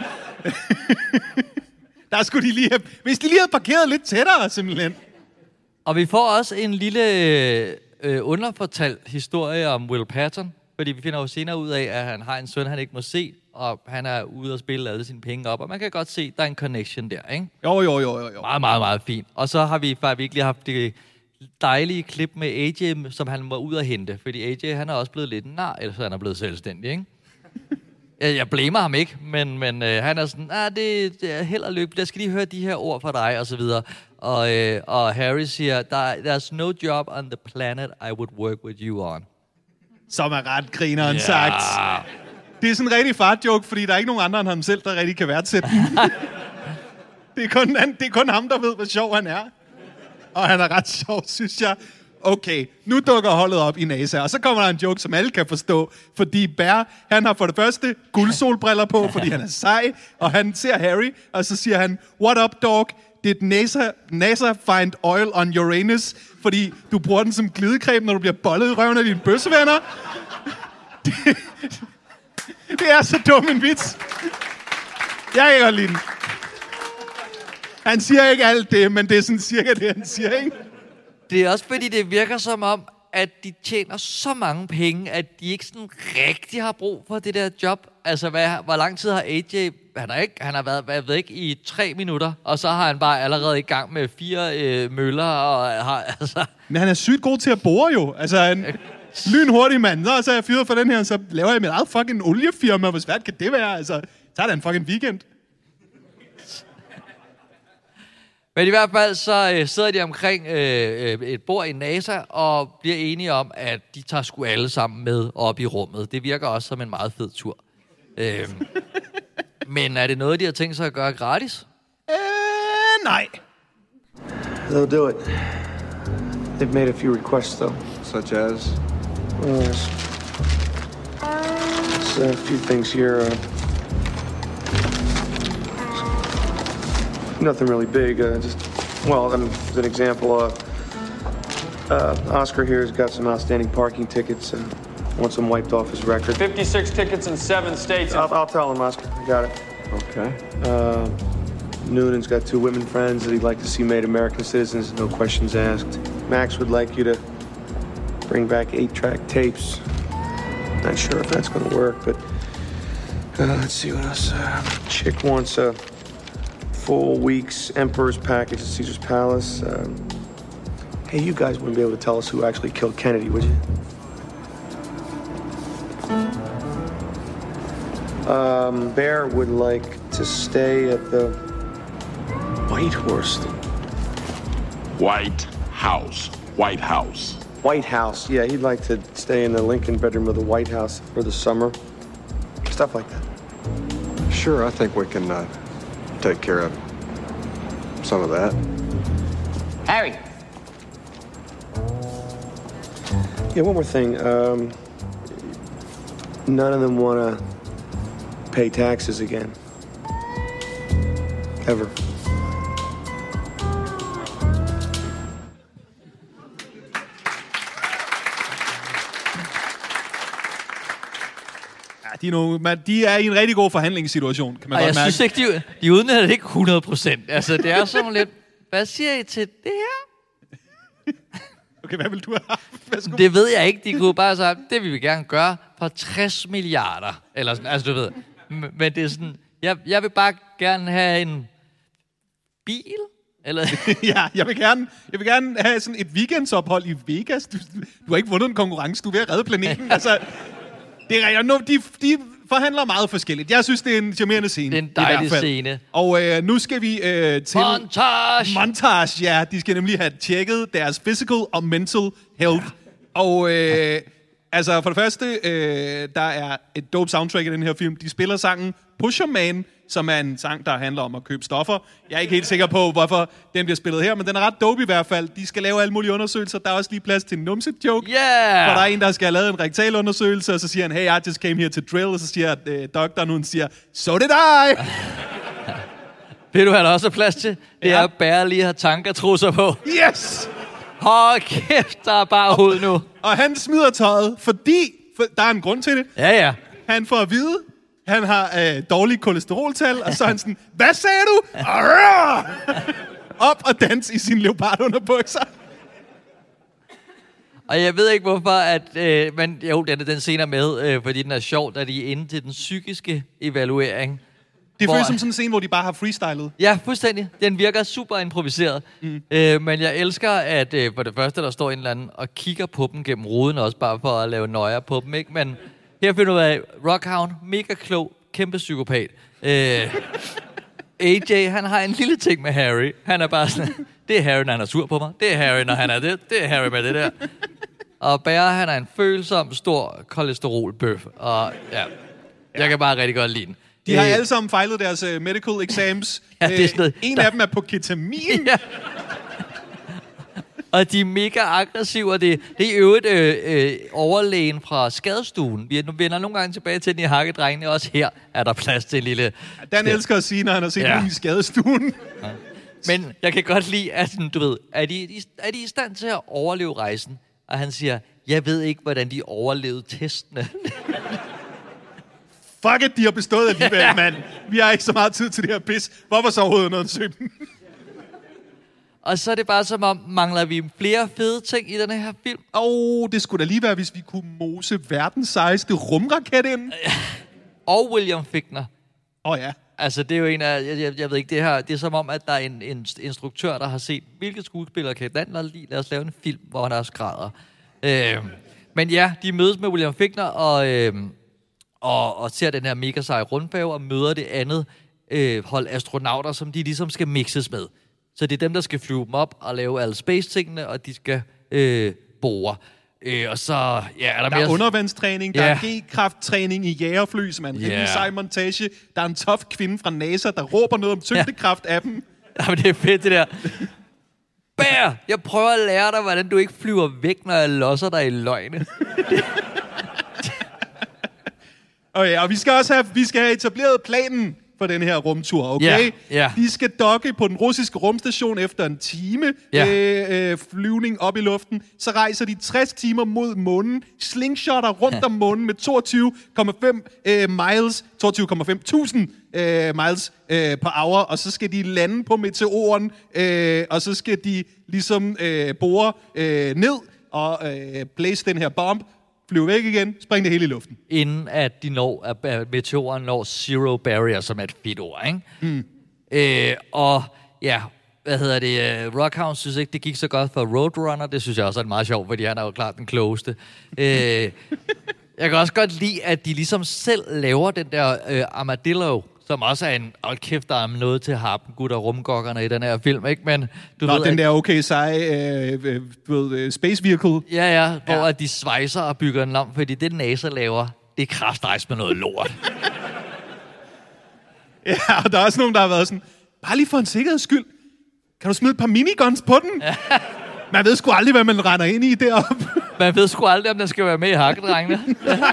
Der skulle de lige have... Hvis de lige havde parkeret lidt tættere, simpelthen. Og vi får også en lille underfortalt historie om Will Patton, fordi vi finder jo senere ud af, at han har en søn, han ikke må se, og han er ude og spille alle sine penge op, og man kan godt se, at der er en connection der, ikke? Jo. Meget, meget, meget fint. Og så har vi virkelig haft det dejlige klip med AJ, som han må ud og hente, fordi AJ, han er også blevet lidt nar, ellers han er blevet selvstændig, ikke? Jeg blamer ham ikke, men han er sådan, det er held og lykke, jeg skal lige høre de her ord fra dig, og så videre. Og Harry siger, there's no job on the planet I would work with you on. Som er ret grineren sagt. Det er sådan en rigtig fart-joke, fordi der er ikke nogen andre end ham selv, der rigtig kan værdsætte den. det er kun ham, der ved, hvor sjov han er. Og han er ret sjov, synes jeg. Okay, nu dukker holdet op i NASA, og så kommer der en joke, som alle kan forstå, fordi Bear, han har for det første guldsolbriller på, fordi han er sej, og han ser Harry, og så siger han, what up, dog? Did NASA find oil on Uranus? Fordi du bruger den som glidecreme, når du bliver bollet i røven af dine bøssevenner. Det er så dum en vits. Jeg kan godt lide den. Han siger ikke alt det, men det er sådan cirka det, han siger, ikke? Det er også fordi, det virker som om, at de tjener så mange penge, at de ikke sådan rigtig har brug for det der job. Altså, hvor lang tid har AJ... Han har været, jeg ved ikke, i 3 minutter, og så har han bare allerede i gang med 4 møller, og har, altså... Men han er sygt god til at bore jo. Altså, en lynhurtig mand. Så er jeg fyret for den her, så laver jeg mit eget fucking oliefirma. Hvor svært kan det være? Altså, så er det en fucking weekend. Men i hvert fald så sidder de omkring et bord i NASA og bliver enige om, at de tager sgu alle sammen med op i rummet. Det virker også som en meget fed tur. Men er det noget, de har tænkt sig at gøre gratis? Nej. They'll do it. They've made a few requests, though. Such as? There's a few things here. Nothing really big. As an example, Oscar here has got some outstanding parking tickets and wants them wiped off his record. 56 tickets in 7 states. I'll tell him, Oscar. I got it. Okay. Noonan's got 2 women friends that he'd like to see made American citizens, no questions asked. Max would like you to bring back 8-track tapes. Not sure if that's going to work, but let's see what else. Chick wants a full week's Emperor's package at Caesar's Palace. Hey, you guys wouldn't be able to tell us who actually killed Kennedy, would you? Bear would like to stay at the White Horse. White House. White House. White House. Yeah, he'd like to stay in the Lincoln bedroom of the White House for the summer. Stuff like that. Sure, I think we can take care of some of that. Harry. Yeah, one more thing. None of them want to pay taxes again. Ever. De er i en rigtig god forhandlingssituation, kan man godt mærke. Jeg synes ikke, de udnytter det ikke 100%. Altså, det er sådan lidt... Hvad siger I til det her? Okay, hvad vil du have? Det ved jeg ikke. De kunne bare sige, det vil vi gerne gøre for 60 milliarder. Eller sådan, altså du ved. Men det er sådan, jeg vil bare gerne have en bil. Eller? Ja, jeg vil gerne have sådan et weekendsophold i Vegas. Du har ikke vundet en konkurrence, du er ved at redde planeten. Altså, det er de forhandler meget forskelligt. Jeg synes, det er en charmerende scene. Det er en dejlig scene. Og nu skal vi til... Montage, ja. De skal nemlig have tjekket deres physical og mental health. Og Altså, for det første, der er et dope soundtrack i den her film. De spiller sangen Pusher Man, som er en sang, der handler om at købe stoffer. Jeg er ikke helt sikker på, hvorfor den bliver spillet her, men den er ret dope i hvert fald. De skal lave alle mulige undersøgelser. Der er også lige plads til en numse-joke. Yeah! Hvor der er en, der skal have lavet en rektalundersøgelse, og så siger han, hey, I just came here to drill. Og så siger doktoren, hun siger, so did I! Ved du, hvad der også er plads til? Det er bare lige at have tankertrusser på. Yes! Hold kæft, der er bare hoved nu. Og han smider tøjet, fordi der er en grund til det. Ja. Han får at vide, han har dårlige kolesteroltal, og så er han sådan, hvad sagde du? Op og dans i sin leopardunderbukser. Og jeg ved ikke hvorfor, men jo, den scene er med, fordi den er sjov, da de er inde til den psykiske evaluering. Det føles som sådan en scene, hvor de bare har freestylet. Ja, fuldstændig. Den virker super improviseret. Men jeg elsker, at for det første, der står en eller anden og kigger på dem gennem ruden, også bare for at lave nøjer på dem, ikke? Men her finder du af, Rockhound, mega klog, kæmpe psykopat. AJ, han har en lille ting med Harry. Han er bare sådan, det er Harry, når han er sur på mig. Det er Harry, når han er det. Det er Harry med det der. Og Bear, han er en følsom, stor kolesterolbøf. Og ja, jeg kan bare rigtig godt lide den. De har alle sammen fejlet deres medical exams. Ja, det er sådan en af dem er på ketamin. Ja. Og de er mega aggressive, og det er i øvrigt overlægen fra skadestuen. Vi vender nogle gange tilbage til den i Hakkedrengene. Også her er der plads til en lille... Dan elsker at sige, når han har set nogen i skadestuen. Ja. Men jeg kan godt lide, at du ved, er de i stand til at overleve rejsen? Og han siger, jeg ved ikke, hvordan de overlevede testene. Fuck it, de har bestået alligevel, mand. Vi har ikke så meget tid til det her pis. Hvorfor så overhovedet undersøge dem? Og så er det bare som om, mangler vi flere fede ting i den her film? Det skulle da lige være, hvis vi kunne mose verdens sejeste rumraket ind. Og William Fichtner. Ja. Altså, det er jo en af... Jeg ved ikke, det her... Det er som om, at der er en instruktør, der har set, hvilke skuespillere kan Dan lide. Lad os lave en film, hvor han også græder. Men ja, de mødes med William Fichtner, og ser den her mega seje rundfærge, og møder det andet hold astronauter, som de ligesom skal mixes med. Så det er dem, der skal flyve dem op og lave alle space-tingene, og de skal bore. Og så er der er undervandstræning, der er G-krafttræning i jægerfly, som er en rimelig sej montage. Der er en tough kvinde fra NASA, der råber noget om tyngdekraft af dem. Jamen, det er fedt, det der. Bear, jeg prøver at lære dig, hvordan du ikke flyver væk, når jeg losser dig i løgne. Og vi skal også have etableret planen for den her rumtur, okay? Yeah. De skal dokke på den russiske rumstation efter en time flyvning op i luften. Så rejser de 60 timer mod månen, slingshotter rundt om månen med 22,5 miles per hour, og så skal de lande på meteoren, og så skal de ligesom bore ned og blæse den her bombe, flyve væk igen, springe det hele i luften. Inden at meteoren når Zero Barrier, som er et fedt ord, ikke? Rockhound synes ikke, det gik så godt for Roadrunner. Det synes jeg også er meget sjovt, fordi han er jo klart den klogeste. Jeg kan også godt lide, at de ligesom selv laver den der Armadillo, som også er en... kæft, der er noget til harpen, gutter og rumgokkerne i den her film, ikke? Men du ved, den der space vehicle. Ja, hvor at de svejser og bygger den om, fordi det NASA laver, det er kraftrejs med noget lort. Ja, og der er også nogen, der har været sådan, bare lige for en sikkerheds skyld, kan du smide et par miniguns på den? Ja. Man ved sgu aldrig, hvad man render ind i deroppe. Man ved sgu aldrig, om den skal være med i Hakkedrengene.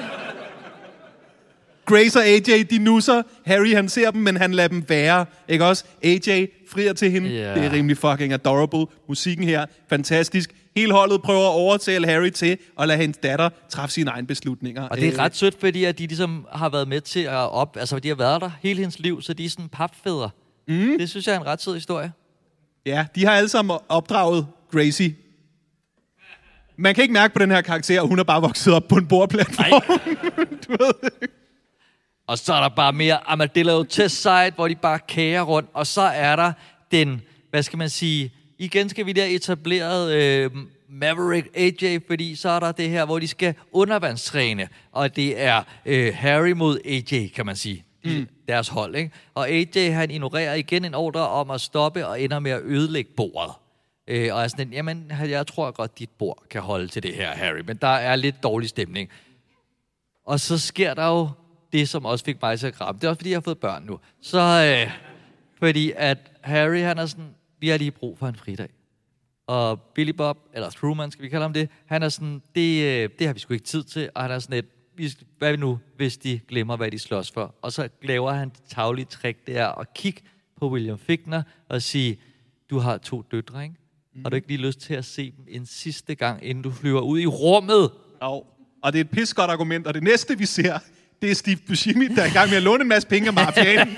Grace og AJ, de nusser. Harry, han ser dem, men han lader dem være. Ikke også? AJ frier til hende. Yeah. Det er rimelig fucking adorable. Musikken her, fantastisk. Hele holdet prøver at overtale Harry til at lade hendes datter træffe sine egne beslutninger. Og det er ret sødt, fordi at de ligesom har været med til at de har været der hele hendes liv, så de er sådan papfædre. Det synes jeg er en ret sød historie. Ja, de har alle sammen opdraget Gracie. Man kan ikke mærke på den her karakter, at hun er bare vokset op på en bordplatform. Du ved. Og så er der bare mere Armadillo test site, hvor de bare kager rundt. Og så er der den, hvad skal man sige, igen skal vi der etableret Maverick AJ, fordi så er der det her, hvor de skal undervandstræne. Og det er Harry mod AJ, kan man sige. Deres hold, ikke? Og AJ, han ignorerer igen en ordre om at stoppe og ender med at ødelægge bordet. Og er sådan, jamen, jeg tror godt, dit bord kan holde til det her, Harry. Men der er lidt dårlig stemning. Og så sker der jo det, som også fik mig til at græde. Det er også, fordi jeg har fået børn nu. Så fordi at Harry, han er sådan, vi har lige brug for en fridag. Og Billy Bob, eller Truman, skal vi kalde ham det, han er sådan, det har vi sgu ikke tid til. Og han er sådan hvad nu, hvis de glemmer, hvad de slås for? Og så laver han det taglige trick, det er at kigge på William Fichtner og sige, du har 2 døtre, ikke? Har du ikke lige lyst til at se dem en sidste gang, inden du flyver ud i rummet? Jo, og det er et pissegodt argument, og det næste, vi ser, det er Steve Buscemi, der er i gang med at låne en masse penge af mafianen.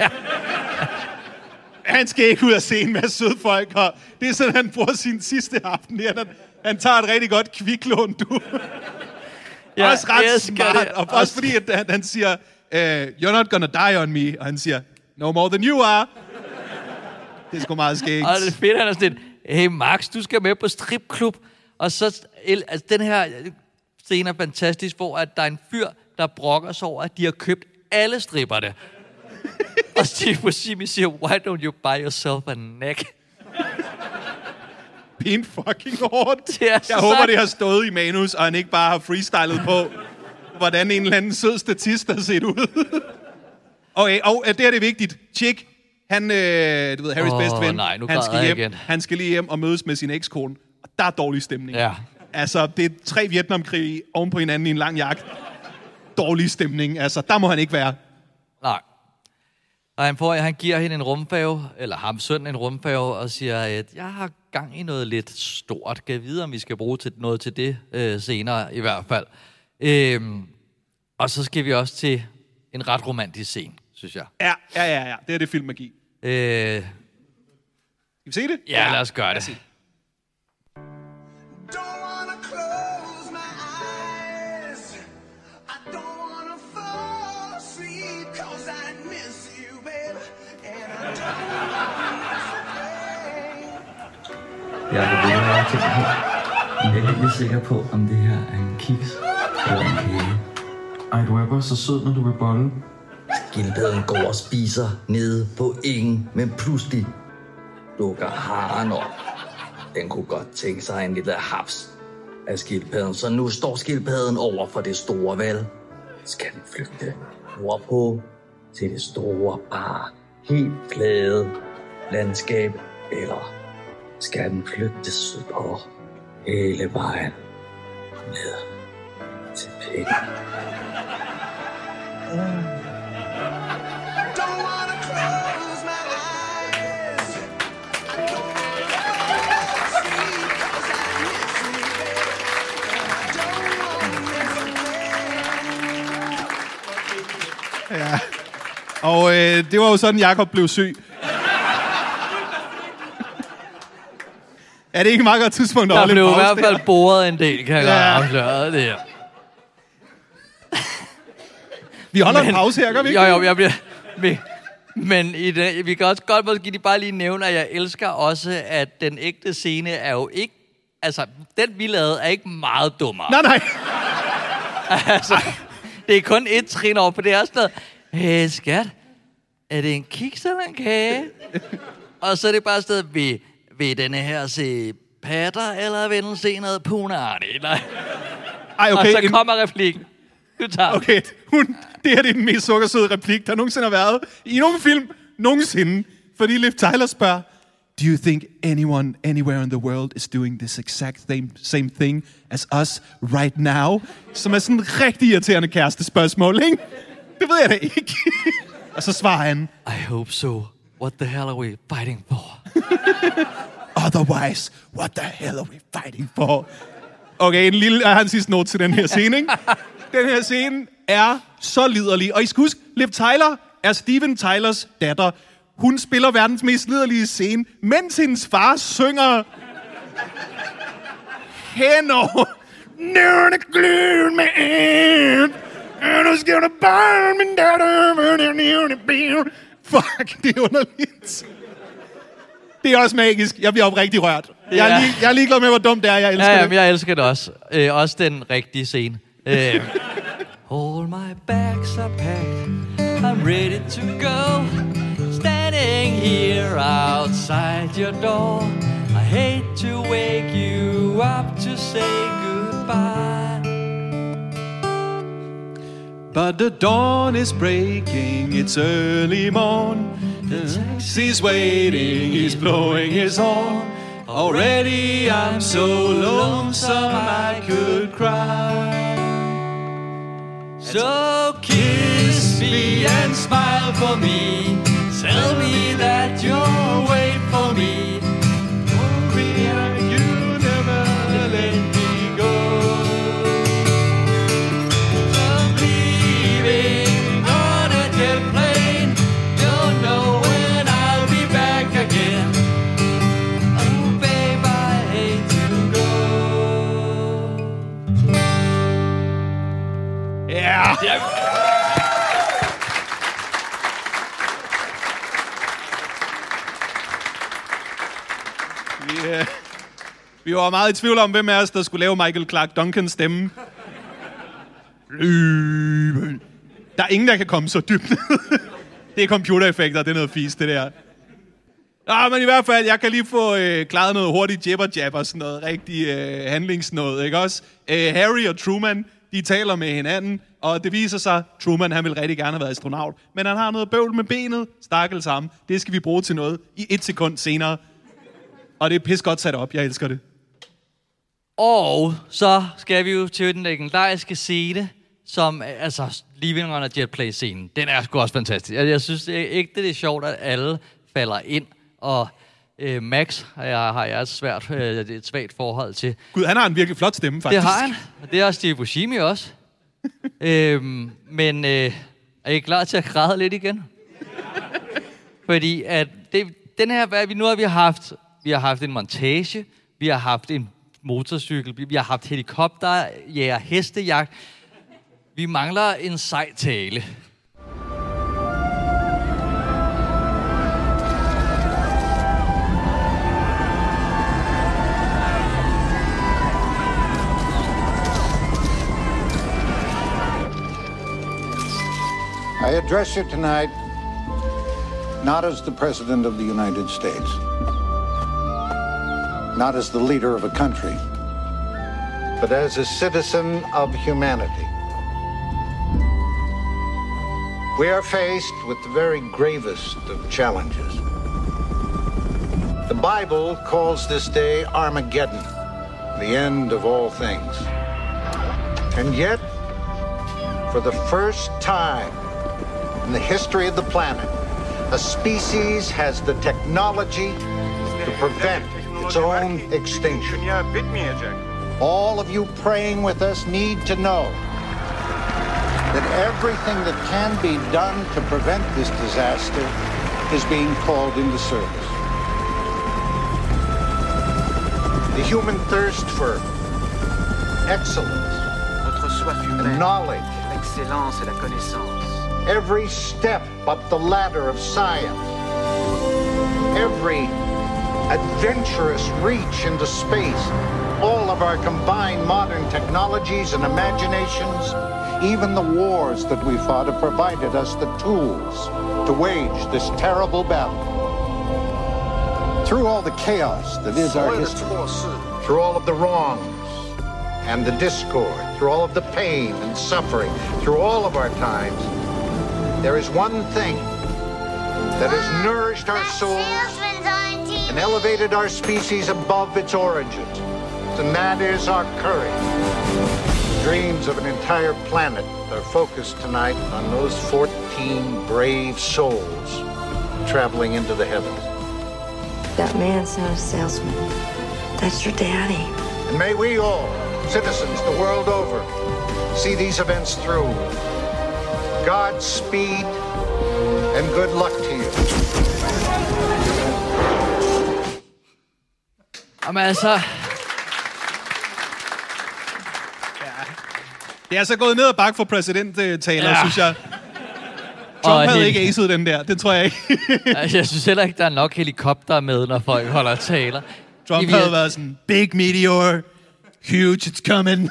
Han skal ikke ud og se en masse søde folk, og det er sådan, han bruger sin sidste aften her. Han tager et rigtig godt kviklån, du. Ja, også ret smart, det. Og også fordi at han siger, you're not gonna die on me, og han siger, no more than you are. Det er sgu meget skægt. Og det er fedt, han er sådan, hey Max, du skal med på stripklub. Og så, altså den her scene er fantastisk, hvor at der er en fyr, der brokker sig over, at de har købt alle stripperne. Og Steve Buscemi siger, why don't you buy yourself a neck? Pin fucking hårdt. Jeg håber, det har stået i manus, og han ikke bare har freestylet på, hvordan en eller anden sød statist har set ud. Og det er det vigtigt. Chick, han, du ved, Harrys bedste ven, han skal lige hjem og mødes med sin ekskone. Og der er dårlig stemning. Ja. Altså, det er 3 Vietnamkrige oven på hinanden i en lang jagt. Dårlig stemning. Altså, der må han ikke være. Nej. Og han giver hende en rumfærge, eller ham sønnen en rumfærge, og siger, at jeg har gang i noget lidt stort. Kan jeg vide, om vi skal bruge noget til det senere, i hvert fald. Og så skal vi også til en ret romantisk scene, synes jeg. Ja. Det er det filmmagi. Skal vi se det? Ja, lad os gøre det. Jeg er ved at tænke på, men jeg er ikke sikker på, om det her er en kiks eller en kage. Ej, du er bare så sød, når du vil bolle. Skildpadden går og spiser nede på engen, men pludselig lukker haren op. Den kunne godt tænke sig en lille haps af skildpadden, så nu står skildpadden over for det store valg. Skal den flygte nordpå til det store, bare helt flade landskab, eller skal den flygte sydpå hele vejen ned til pikken? Ja. Og det var jo sådan, Jakob blev syg. Er det ikke et meget godt tidspunkt at holde en pause? Der blev i hvert fald boret en del, kan jeg godt afsløre det her. Vi holder en pause her, gør vi ikke? Jo, jeg bliver... Men vi kan også godt måske bare lige nævne, at jeg elsker også, at den ægte scene er jo ikke... Altså, den vi lavede er ikke meget dummere. Nej. Altså, det er kun et trin over, for det er også noget... Hey, skat, er det en kiks eller en kage? Og så er det bare stedet, vil denne her se patter, eller vil den se noget punani? Nej. Ej, okay. Og så kommer replikken. Du tager. Okay, det er den mest sukkersøde replik, der nogensinde har været i nogen film nogensinde. Fordi Liv Tyler spørger, do you think anyone anywhere in the world is doing this exact same thing as us right now? Som er sådan en rigtig irriterende kærestespørgsmål, ikke? Det ved jeg da ikke. Og så svarer han, I hope so. What the hell are we fighting for? Otherwise, what the hell are we fighting for? Okay, en lille er hans sidste note til den her scene, ikke? Den her scene er så liderlig. Og I skal huske, Liv Tyler er Steven Tylers datter. Hun spiller verdens mest liderlige scene, mens hendes far synger Heno. Never glue me in. Fuck, det er underligt. Det er også magisk. Jeg bliver oprigtigt rørt. Ja. Jeg er ligeglad med, hvor dumt det er. Jeg elsker det. Men jeg elsker det også. Også den rigtige scene. All my bags are packed. I'm ready to go. Standing here outside your door. I hate to wake you up to say goodbye. But the dawn is breaking, it's early morn. The taxi's waiting, he's blowing his horn. Already I'm so lonesome I could cry. So kiss me and smile for me. Tell me that you'll wait for me. You never let me go. I'm leaving on a jet plane. Don't know when I'll be back again. Oh, babe, I hate to go. Yeah. Yeah. Vi var meget i tvivl om, hvem af os, der skulle lave Michael Clark Duncans stemme. Der er ingen, der kan komme så dybt. Det er computereffekter, det er noget fisk, det der. Nå, men i hvert fald, jeg kan lige få klaret noget hurtigt jabber og sådan noget rigtig handlingsnåde, ikke også? Harry og Truman, de taler med hinanden, og det viser sig, Truman, han vil rigtig gerne have været astronaut, men han har noget bøvl med benet, stakkels ham. Det skal vi bruge til noget i 1 sekund senere. Og det er pis godt sat op, jeg elsker det. Og så skal vi jo til den legendariske scene, som, altså, Leaving on a Jet Plane-scenen. Den er sgu også fantastisk. Jeg synes ikke, det er sjovt, at alle falder ind, og Max har jeg et svagt forhold til. Gud, han har en virkelig flot stemme, faktisk. Det har han, og det er også Steve Buscemi også. Men er I klar til at græde lidt igen? Fordi at den her, hvad vi nu har haft... Vi har haft en montage, vi har haft en motorcykel, vi har haft helikopter, jæger, hestejagt. Vi mangler en sej tale. I address you tonight not as the President of the United States, not as the leader of a country, but as a citizen of humanity. We are faced with the very gravest of challenges. The Bible calls this day Armageddon, the end of all things. And yet, for the first time in the history of the planet, a species has the technology to prevent its own extinction. All of you praying with us need to know that everything that can be done to prevent this disaster is being called into service. The human thirst for excellence, knowledge, l'excellence et la connaissance. Every step up the ladder of science, every adventurous reach into space, all of our combined modern technologies and imaginations, even the wars that we fought have provided us the tools to wage this terrible battle. Through all the chaos that is our history, through all of the wrongs and the discord, through all of the pain and suffering, through all of our times, there is one thing that has nourished our souls and elevated our species above its origins, and that is our courage. The dreams of an entire planet are focused tonight on those 14 brave souls traveling into the heavens. That man's not a salesman. That's your daddy. And may we all, citizens the world over, see these events through. Godspeed and good luck to you. Jamen altså... Det er altså gået ned ad bakke for præsidenttaler, synes jeg. Trump havde ikke acet den der, det tror jeg ikke. Jeg synes heller ikke, der er nok helikopter med, når folk holder taler. Trump havde været sådan, big meteor, huge, it's coming.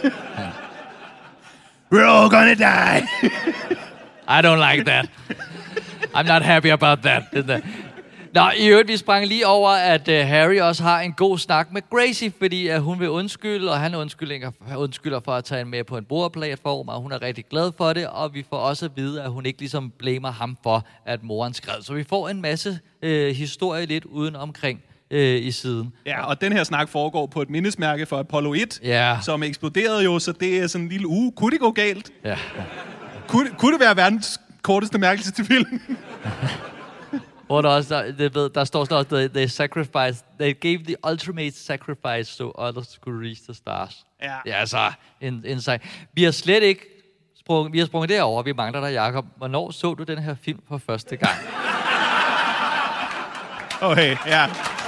We're all gonna die. I don't like that. I'm not happy about that. Nå, i øvrigt, vi sprang lige over, at Harry også har en god snak med Gracie, fordi at hun vil undskylde, og han undskylder for at tage hende med på en bordplatform, og hun er rigtig glad for det, og vi får også at vide, at hun ikke ligesom blamer ham for, at moren skrev. Så vi får en masse historie lidt uden omkring i siden. Ja, og den her snak foregår på et mindesmærke for Apollo 1, som eksploderede jo, så det er sådan en lille uge. Kunne det gå galt? Ja. Kunne det være verdens korteste mærkelse til film? Hvor der også, der står sådan også, they gave the ultimate sacrifice so others could reach the stars. Ja. Det er altså en sej. Vi har slet ikke sprunget derover. Vi mangler dig, Jacob. Hvornår så du den her film for første gang? Okay, ja.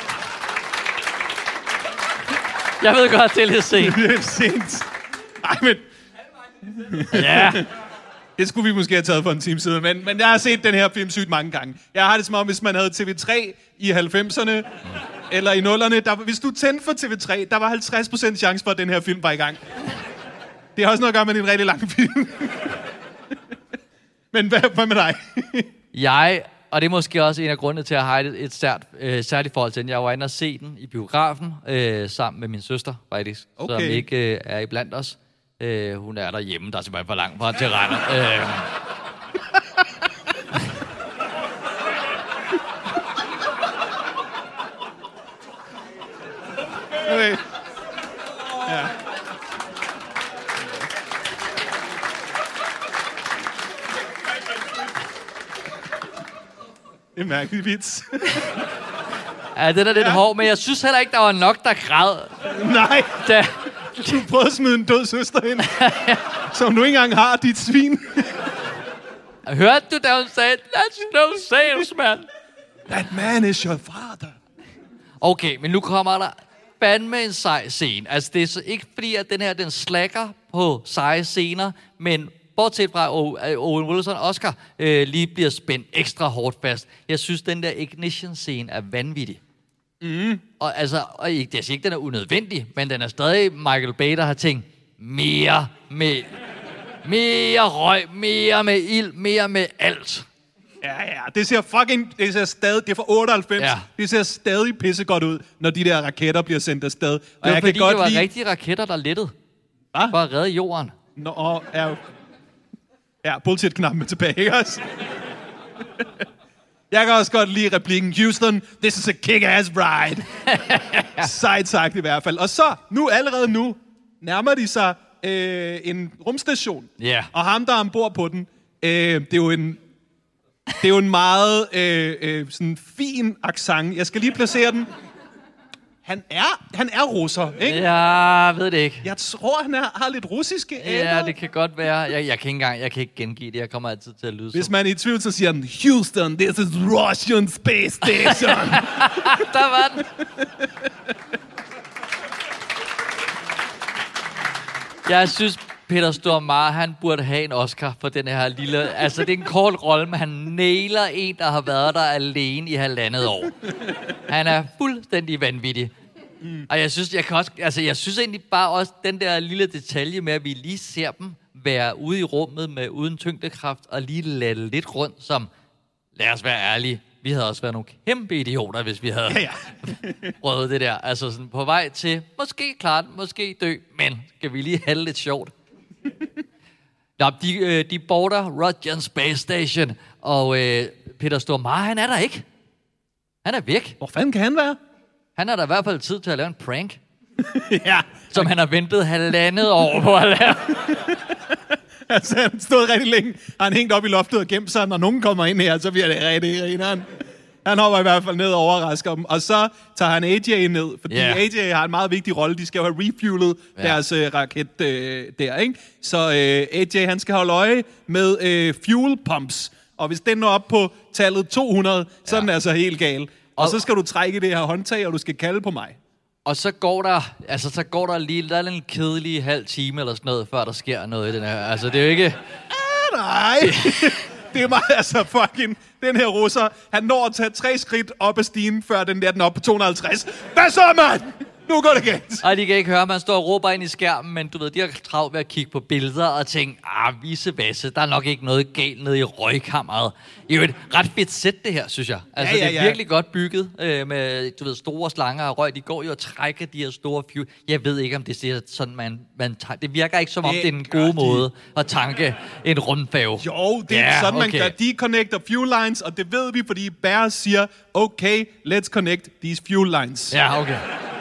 Jeg ved godt, det er lidt sent. Det er sent. Ej, men... Ja. Det skulle vi måske have taget for en time siden, men jeg har set den her film sygt mange gange. Jeg har det som om, hvis man havde TV3 i 90'erne, eller i 0'erne, hvis du tændte for TV3, der var 50% chance for, at den her film var i gang. Det har også noget at gøre med en rigtig lang film. Men hvad med dig? Og det er måske også en af grundene til, at jeg har et særligt forhold til den. Jeg var inde og se den i biografen, sammen med min søster, faktisk, som ikke er iblandt os. Hun er derhjemme, der er simpelthen for langt fra til Randers. Okay. Ja. Det er en mærkelig vits. Ja, den er lidt hård, men jeg synes heller ikke, der var nok, der græd. Nej. Du prøvede at smide en død søster ind, som du ikke engang har, dit svin. Hørte du, da hun sagde, that's no salesman? That man is your father. Okay, men nu kommer der fandme en sej scene. Altså, det er så ikke fordi, at den her, den slækker på seje scener, men bortset fra Owen Wilson og Oscar lige bliver spændt ekstra hårdt fast. Jeg synes, den der ignition-scene er vanvittig. Mm. Og altså, jeg siger ikke, den er unødvendig, men den er stadig Michael Bay, der har tænkt mere røg, mere med ild, mere med alt. Ja, det ser stadig, det er fra 98, det ser stadig pissegodt ud, når de der raketter bliver sendt afsted. Og det var fordi, det var rigtige raketter, der lettede. Hvad? For at redde jorden. Nå, ja, bullshit-knappen er tilbage, ikke også? Jeg kan også godt lide replikken, Houston, this is a kick-ass ride. Sejt sagt i hvert fald. Og så, allerede nu, nærmer de sig en rumstation. Yeah. Og ham, der er ombord på den, det er jo en meget sådan fin accent. Jeg skal lige placere den. Han er russer, ikke? Ja, jeg ved det ikke. Jeg tror, han har lidt russiske aner. Ja, det kan godt være. Jeg kan ikke gengive det. Jeg kommer altid til at lyde Hvis man er i tvivl, så siger han, Houston, this is Russian space station. Der var den. Jeg synes, Peter Stormare, han burde have en Oscar for den her lille... Altså, det er en kort rolle, men han nailer en, der har været der alene i 1,5 år. Han er fuldstændig vanvittig. Og jeg synes egentlig bare også, den der lille detalje med, at vi lige ser dem være ude i rummet med uden tyngdekraft, og lige lade lidt rundt, som, lad os være ærlige, vi havde også været nogle kæmpe idioter, hvis vi havde prøvet det der. Altså sådan på vej til, måske klart, måske dø, men skal vi lige have lidt sjovt? Nå, de border Russian Space Station, og Peter Stormare, han er der ikke. Han er væk. Hvor fanden kan han være? Han har da i hvert fald tid til at lave en prank. Som han har ventet 1,5 år på at lave. Altså, han stod rigtig længe. Han hængt op i loftet og gemt sig. Når nogen kommer ind her, så bliver det rigtig grineren. Han hopper i hvert fald ned og overrasker dem. Og så tager han AJ ned, fordi AJ har en meget vigtig rolle. De skal jo have refuelet deres raket der, ikke? Så AJ, han skal holde øje med fuel pumps. Og hvis den når op på tallet 200, så er den altså helt gal. Og så skal du trække det her håndtag, og du skal kalde på mig. Og så går der lige, der er en kedelig halv time eller sådan noget, før der sker noget i den her. Altså, det er jo ikke... Nej! Det er meget, altså fucking... Den her russer, han når at tage 3 skridt op ad stigen, før den er på 250. Hvad så, mand? Nu går det galt. Og de kan ikke høre, man står og råber ind i skærmen, men du ved, de har travlt ved at kigge på billeder og tænke, visevasse, der er nok ikke noget galt nede i røgkammeret. Det er jo et ret fedt sæt, det her, synes jeg. Altså, det er virkelig godt bygget med, du ved, store slanger og røg. De går jo og trækker de her store fuel. Jeg ved ikke, om det er sådan, man det virker ikke som om, det er en god måde at tanke en rumfærge. Jo, det er sådan, man gør. De connecter fuel lines, og det ved vi, fordi Bear siger, okay, let's connect these fuel lines. Ja, okay.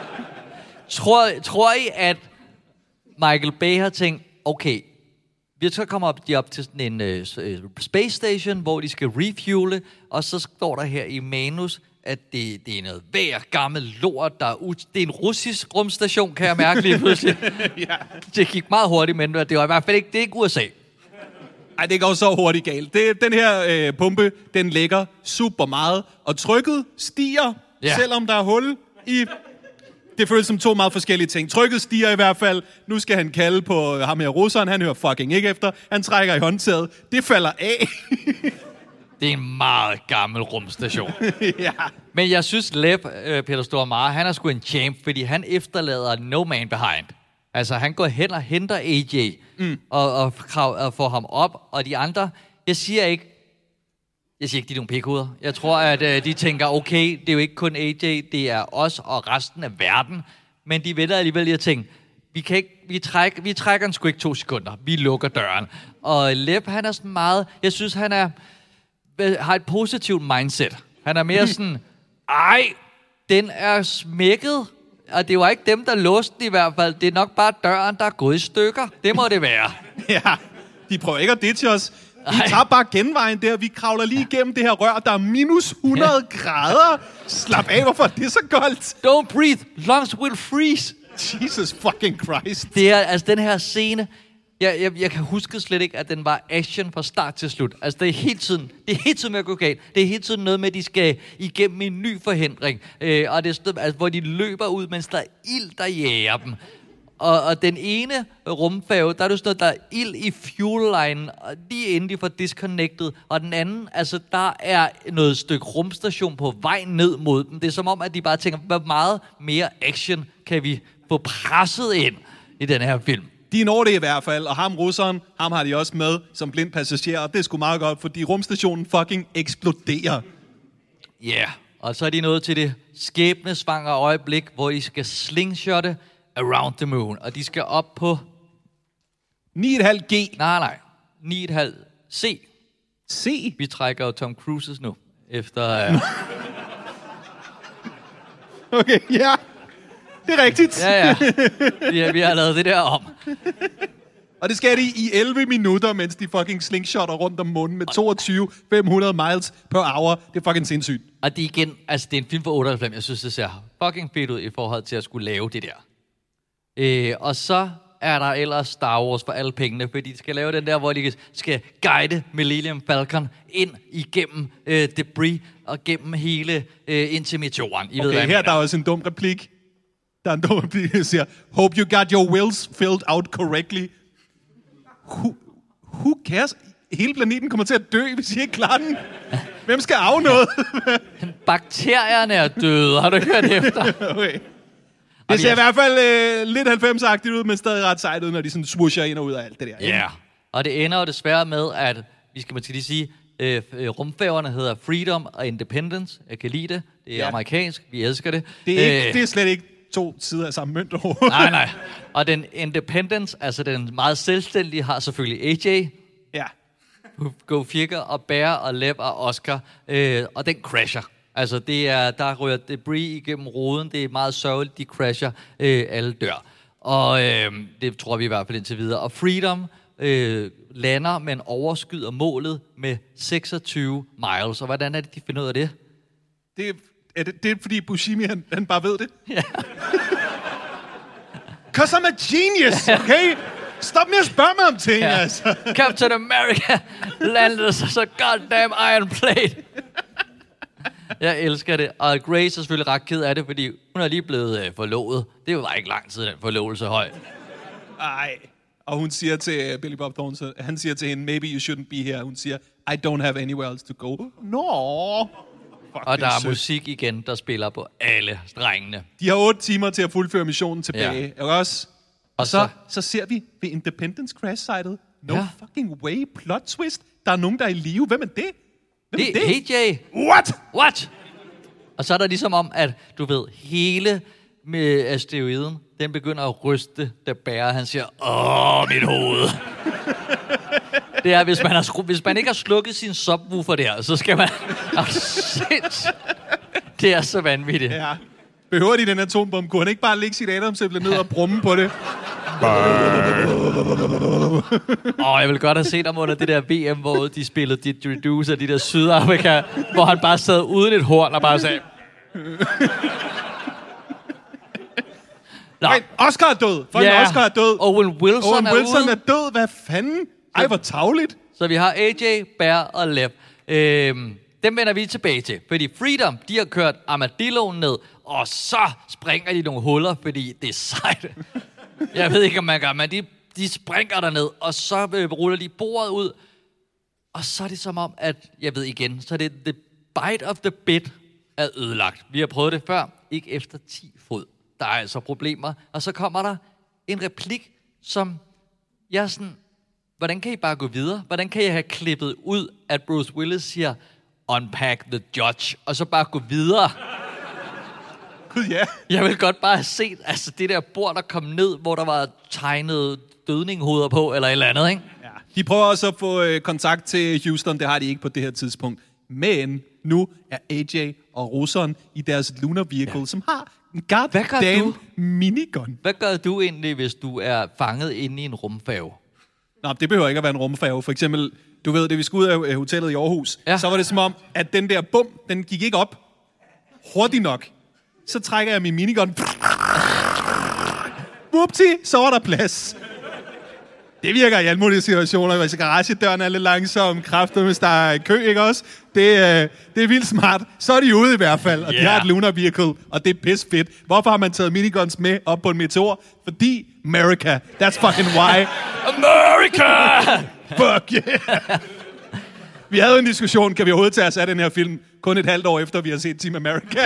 Tror I, at Michael Bay har tænkt, okay, så kommer de op til sådan en space station, hvor de skal refuele, og så står der her i manus, at det er noget gammel lort, det er en russisk rumstation, kan jeg mærke lige pludselig. Ja. Det gik meget hurtigt, men det var i hvert fald ikke, det er ikke USA. Ej, det går så hurtigt galt. Den her pumpe, den lægger super meget, og trykket stiger, selvom der er hul i... Det føles som to meget forskellige ting. Trykket stiger i hvert fald. Nu skal han kalde på ham her russeren. Han hører fucking ikke efter. Han trækker i håndtaget. Det falder af. Det er en meget gammel rumstation. Ja. Men jeg synes, Peter Stormare, han er sgu en champ, fordi han efterlader no man behind. Altså, han går hen og henter AJ og får ham op, og de andre... Jeg siger ikke, de er nogle pikhoveder. Jeg tror, at de tænker, okay, det er jo ikke kun AJ, det er os og resten af verden. Men de vælger alligevel lige at tænke, vi trækker en sgu ikke 2 sekunder. Vi lukker døren. Og Lev, han er sådan meget... Jeg synes, han har et positivt mindset. Han er mere sådan, den er smækket. Og det var ikke dem, der låste den i hvert fald. Det er nok bare døren, der er gået i stykker. Det må det være. Ja, de prøver ikke at ditche os. Vi tager bare genvejen der. Vi kravler lige igennem det her rør. Der er minus 100 grader. Slap af, hvorfor er det så koldt? Don't breathe. Lungs will freeze. Jesus fucking Christ. Det er altså den her scene. Jeg kan huske slet ikke, at den var action fra start til slut. Altså, det er hele tiden med at gå galt. Det er hele tiden noget med, at de skal igennem en ny forhindring. Og det er altså, hvor de løber ud, mens der er ild, der jager dem. Og den ene rumfærge, der er sådan noget, der er ild i fuel-line, lige inden de får disconnected. Og den anden, altså, der er noget stykke rumstation på vej ned mod dem. Det er som om, at de bare tænker, hvor meget mere action kan vi få presset ind i den her film. De når det i hvert fald, og ham russeren, ham har de også med som blind passager, og det er sgu meget godt, fordi rumstationen fucking eksploderer. Ja, yeah. Og så er de nået til det skæbnesvangre øjeblik, hvor de skal slingshotte around the moon, og de skal op på... 9,5 G. Nej. 9,5 C. C? Vi trækker jo Tom Cruises nu, efter... Okay, ja. Det er rigtigt. Ja. Vi har lavet det der om. Og det skal de i 11 minutter, mens de fucking slingshotter rundt om månen med 500 miles per hour. Det er fucking sindssygt. Og det igen, altså det er en film for 98. Jeg synes, det ser fucking fedt ud i forhold til at skulle lave det der. Og så er der ellers Star Wars for alle pengene, fordi de skal lave den der, hvor de skal guide Millennium Falcon ind igennem debris og gennem hele ind til meteoren. Okay, her der er også en dum replik. Der er en dum replik, der siger, hope you got your wills filled out correctly. Who cares? Hele planeten kommer til at dø, hvis I ikke klarer den. Hvem skal arve noget? Bakterierne er døde, har du hørt efter? Okay. Det ser i hvert fald lidt 90'er-agtigt ud, men stadig ret sejt ud, når de sådan swoosher ind og ud af alt det der. Ja, yeah. Og det ender jo desværre med, at vi skal måske lige sige, rumfærgerne hedder Freedom og Independence. Jeg kan lide det. Det er amerikansk. Vi elsker det. Det er slet ikke 2 sider af samme mønt. Nej. Og den Independence, altså den meget selvstændige, har selvfølgelig AJ. Ja. Go Figure og Bear og Lev og Oscar. Og den crasher. Altså, der rører debris igennem roden. Det er meget sørgeligt. De crasher. Alle dør. Og det tror vi i hvert fald indtil videre. Og Freedom lander, men overskyder målet med 26 miles. Og hvordan er det, de finder ud af det? Det er fordi Buscemi, han bare ved det. Ja. 'Cause I'm a genius, okay? Stop med at spørge mig om ting, altså. Captain America landede så goddamn iron plate. Jeg elsker det. Og Grace er selvfølgelig ret ked af det, fordi hun er lige blevet forlovet. Det var ikke lang tid, den forlovelse høj. Ej. Og hun siger til Billy Bob Thornton, han siger til hende, maybe you shouldn't be here. Hun siger, I don't have anywhere else to go. No. Og der er musik igen, der spiller på alle strengene. De har 8 timer til at fuldføre missionen tilbage. Ja. Også? Og så ser vi ved Independence Crash-sitet. No fucking way, plot twist. Der er nogen, der er i live. Hvem er det? Det er AJ. What? Og så er der ligesom om, at du ved, hele med asteroiden, den begynder at ryste, da Bear, han siger, mit hoved. Det er, hvis man ikke har slukket sin subwoofer der, så skal man... Det er så vanvittigt. Ja. Behøver de den atombombe? Kunne han ikke bare lægge sit atomsæble ned og brumme på det? Jeg vil godt have set ham under det der VM, hvor de spillede Didgeridoo af de der Sydafrika, hvor han bare sad uden et horn og bare sagde... Men Oscar er død. Oscar er død. Owen Wilson er død. Hvad fanden? Ej, hvor tarveligt. Så vi har AJ, Bear og Lev. Dem vender vi tilbage til. Fordi Freedom, de har kørt Armadilloen ned, og så springer de nogle huller, fordi det er sejt. Jeg ved ikke, om man gør, men de springer derned, og så ruller de bordet ud. Og så er det som om, at, jeg ved igen, så er det the bite of the bit er ødelagt. Vi har prøvet det før, ikke efter 10 fod. Der er altså problemer. Og så kommer der en replik, som jeg sådan... Hvordan kan I bare gå videre? Hvordan kan jeg have klippet ud, at Bruce Willis siger, unpack the judge, og så bare gå videre? Gud, ja. Jeg vil godt bare have set det der bord, der kom ned, hvor der var tegnet dødninghoveder på, eller et eller andet, ikke? Ja. De prøver også at få kontakt til Houston, det har de ikke på det her tidspunkt. Men nu er AJ og russeren i deres lunar vehicle, som har en goddamn minigun. Hvad gør du egentlig, hvis du er fanget inde i en rumfærge? Nå, det behøver ikke at være en rumfærge. For eksempel, du ved, det vi skulle ud af hotellet i Aarhus, så var det som om, at den der bum, den gik ikke op hurtigt nok. Så trækker jeg min minigun. Whoopty, så var der plads. Det virker i alle mulige situationer, hvis garagedøren er lidt langsom, kræfter, hvis der er kø, ikke også? Det er vildt smart. Så er de ude i hvert fald, og de har et lunar vehicle, og det er pis fedt. Hvorfor har man taget miniguns med op på en meteor? Fordi America. That's fucking why. America! Fuck yeah! Vi havde en diskussion, kan vi overhovedet tage os af den her film, kun et halvt år efter, vi har set Team America?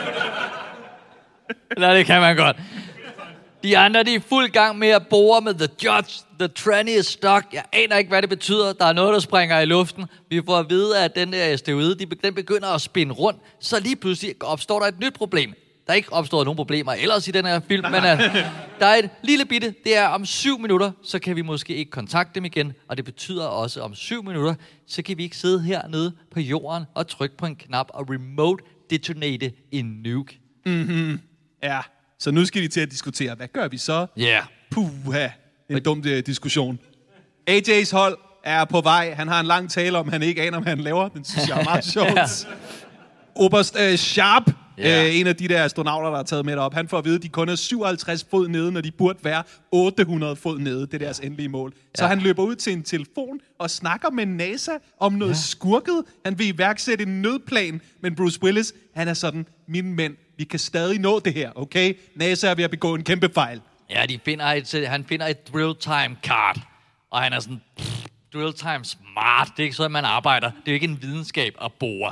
Nej, det kan man godt. De andre, de er fuld gang med at bore med The Judge. The tranny is stuck. Jeg aner ikke, hvad det betyder. Der er noget, der springer i luften. Vi får at vide, at den der asteroide, den begynder at spinde rundt. Så lige pludselig opstår der et nyt problem. Der er ikke opstået nogen problemer ellers i den her film, men der er et lille bitte. Det er om 7 minutter, så kan vi måske ikke kontakte dem igen. Og det betyder også, om 7 minutter, så kan vi ikke sidde hernede på jorden og trykke på en knap og remote detonate en nuke. Mhm. Ja. Så nu skal de til at diskutere, hvad gør vi så? Ja. Yeah. Puha, en dum diskussion. AJ's hold er på vej. Han har en lang tale om, han ikke aner, hvad han laver. Den synes jeg er meget sjovt. Oberst Sharp, en af de der astronauter, der er taget med derop, han får at vide, at de kun er 57 fod nede, når de burde være 800 fod nede. Det er deres endelige mål. Så han løber ud til en telefon og snakker med NASA om noget skurket. Han vil iværksætte en nødplan, men Bruce Willis, han er sådan, mine mænd, vi kan stadig nå det her, okay? NASA er ved at begå en kæmpe fejl. Ja, han finder et drill time card, og han er sådan, drill time smart, det er ikke sådan, man arbejder. Det er jo ikke en videnskab at bore.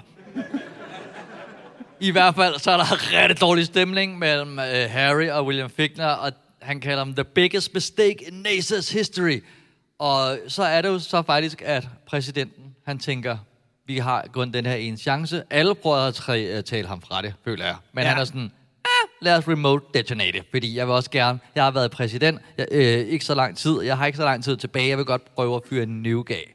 I hvert fald, så er der rigtig dårlig stemning mellem Harry og William Fichtner, og han kalder dem the biggest mistake in NASA's history. Og så er det jo så faktisk, at præsidenten, han tænker, vi har kun den her ene chance. Alle prøver at tale ham fra det, føler jeg. Men han er sådan, lad os remote detonate, fordi jeg vil også gerne, jeg har været præsident, ikke så lang tid, jeg har ikke så lang tid tilbage, jeg vil godt prøve at fyre en nuke af.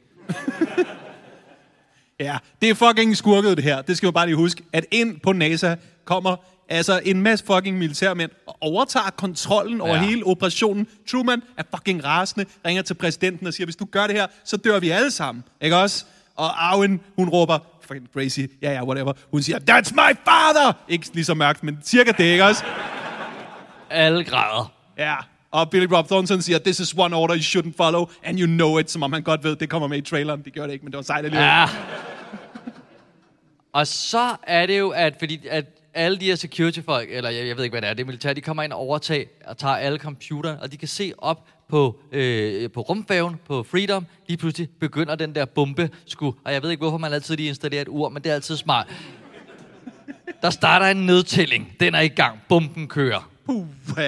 Ja, det er fucking skurket det her. Det skal vi bare lige huske, at ind på NASA kommer altså en masse fucking militærmænd og overtager kontrollen over hele operationen. Truman er fucking rasende, ringer til præsidenten og siger, hvis du gør det her, så dør vi alle sammen. Ikke også? Og Arwen, hun råber, fucking Gracie, whatever. Hun siger, that's my father! Ikke lige så mørkt, men cirka det, ikke også? Alle græder. Ja, og Billy Bob Thornton siger, this is one order you shouldn't follow, and you know it, som om han godt ved, det kommer med i traileren. Det gør det ikke, men det var sejt alligevel. Ja. Og så er det jo, at alle de her security-folk, eller jeg ved ikke, hvad det er, det militær, de kommer ind og overtager og tager alle computeren, og de kan se op på rumfærgen, på Freedom, lige pludselig begynder den der bombe og jeg ved ikke, hvorfor man altid lige installerer et ur, men det er altid smart. Der starter en nedtælling. Den er i gang. Bomben kører. Puha.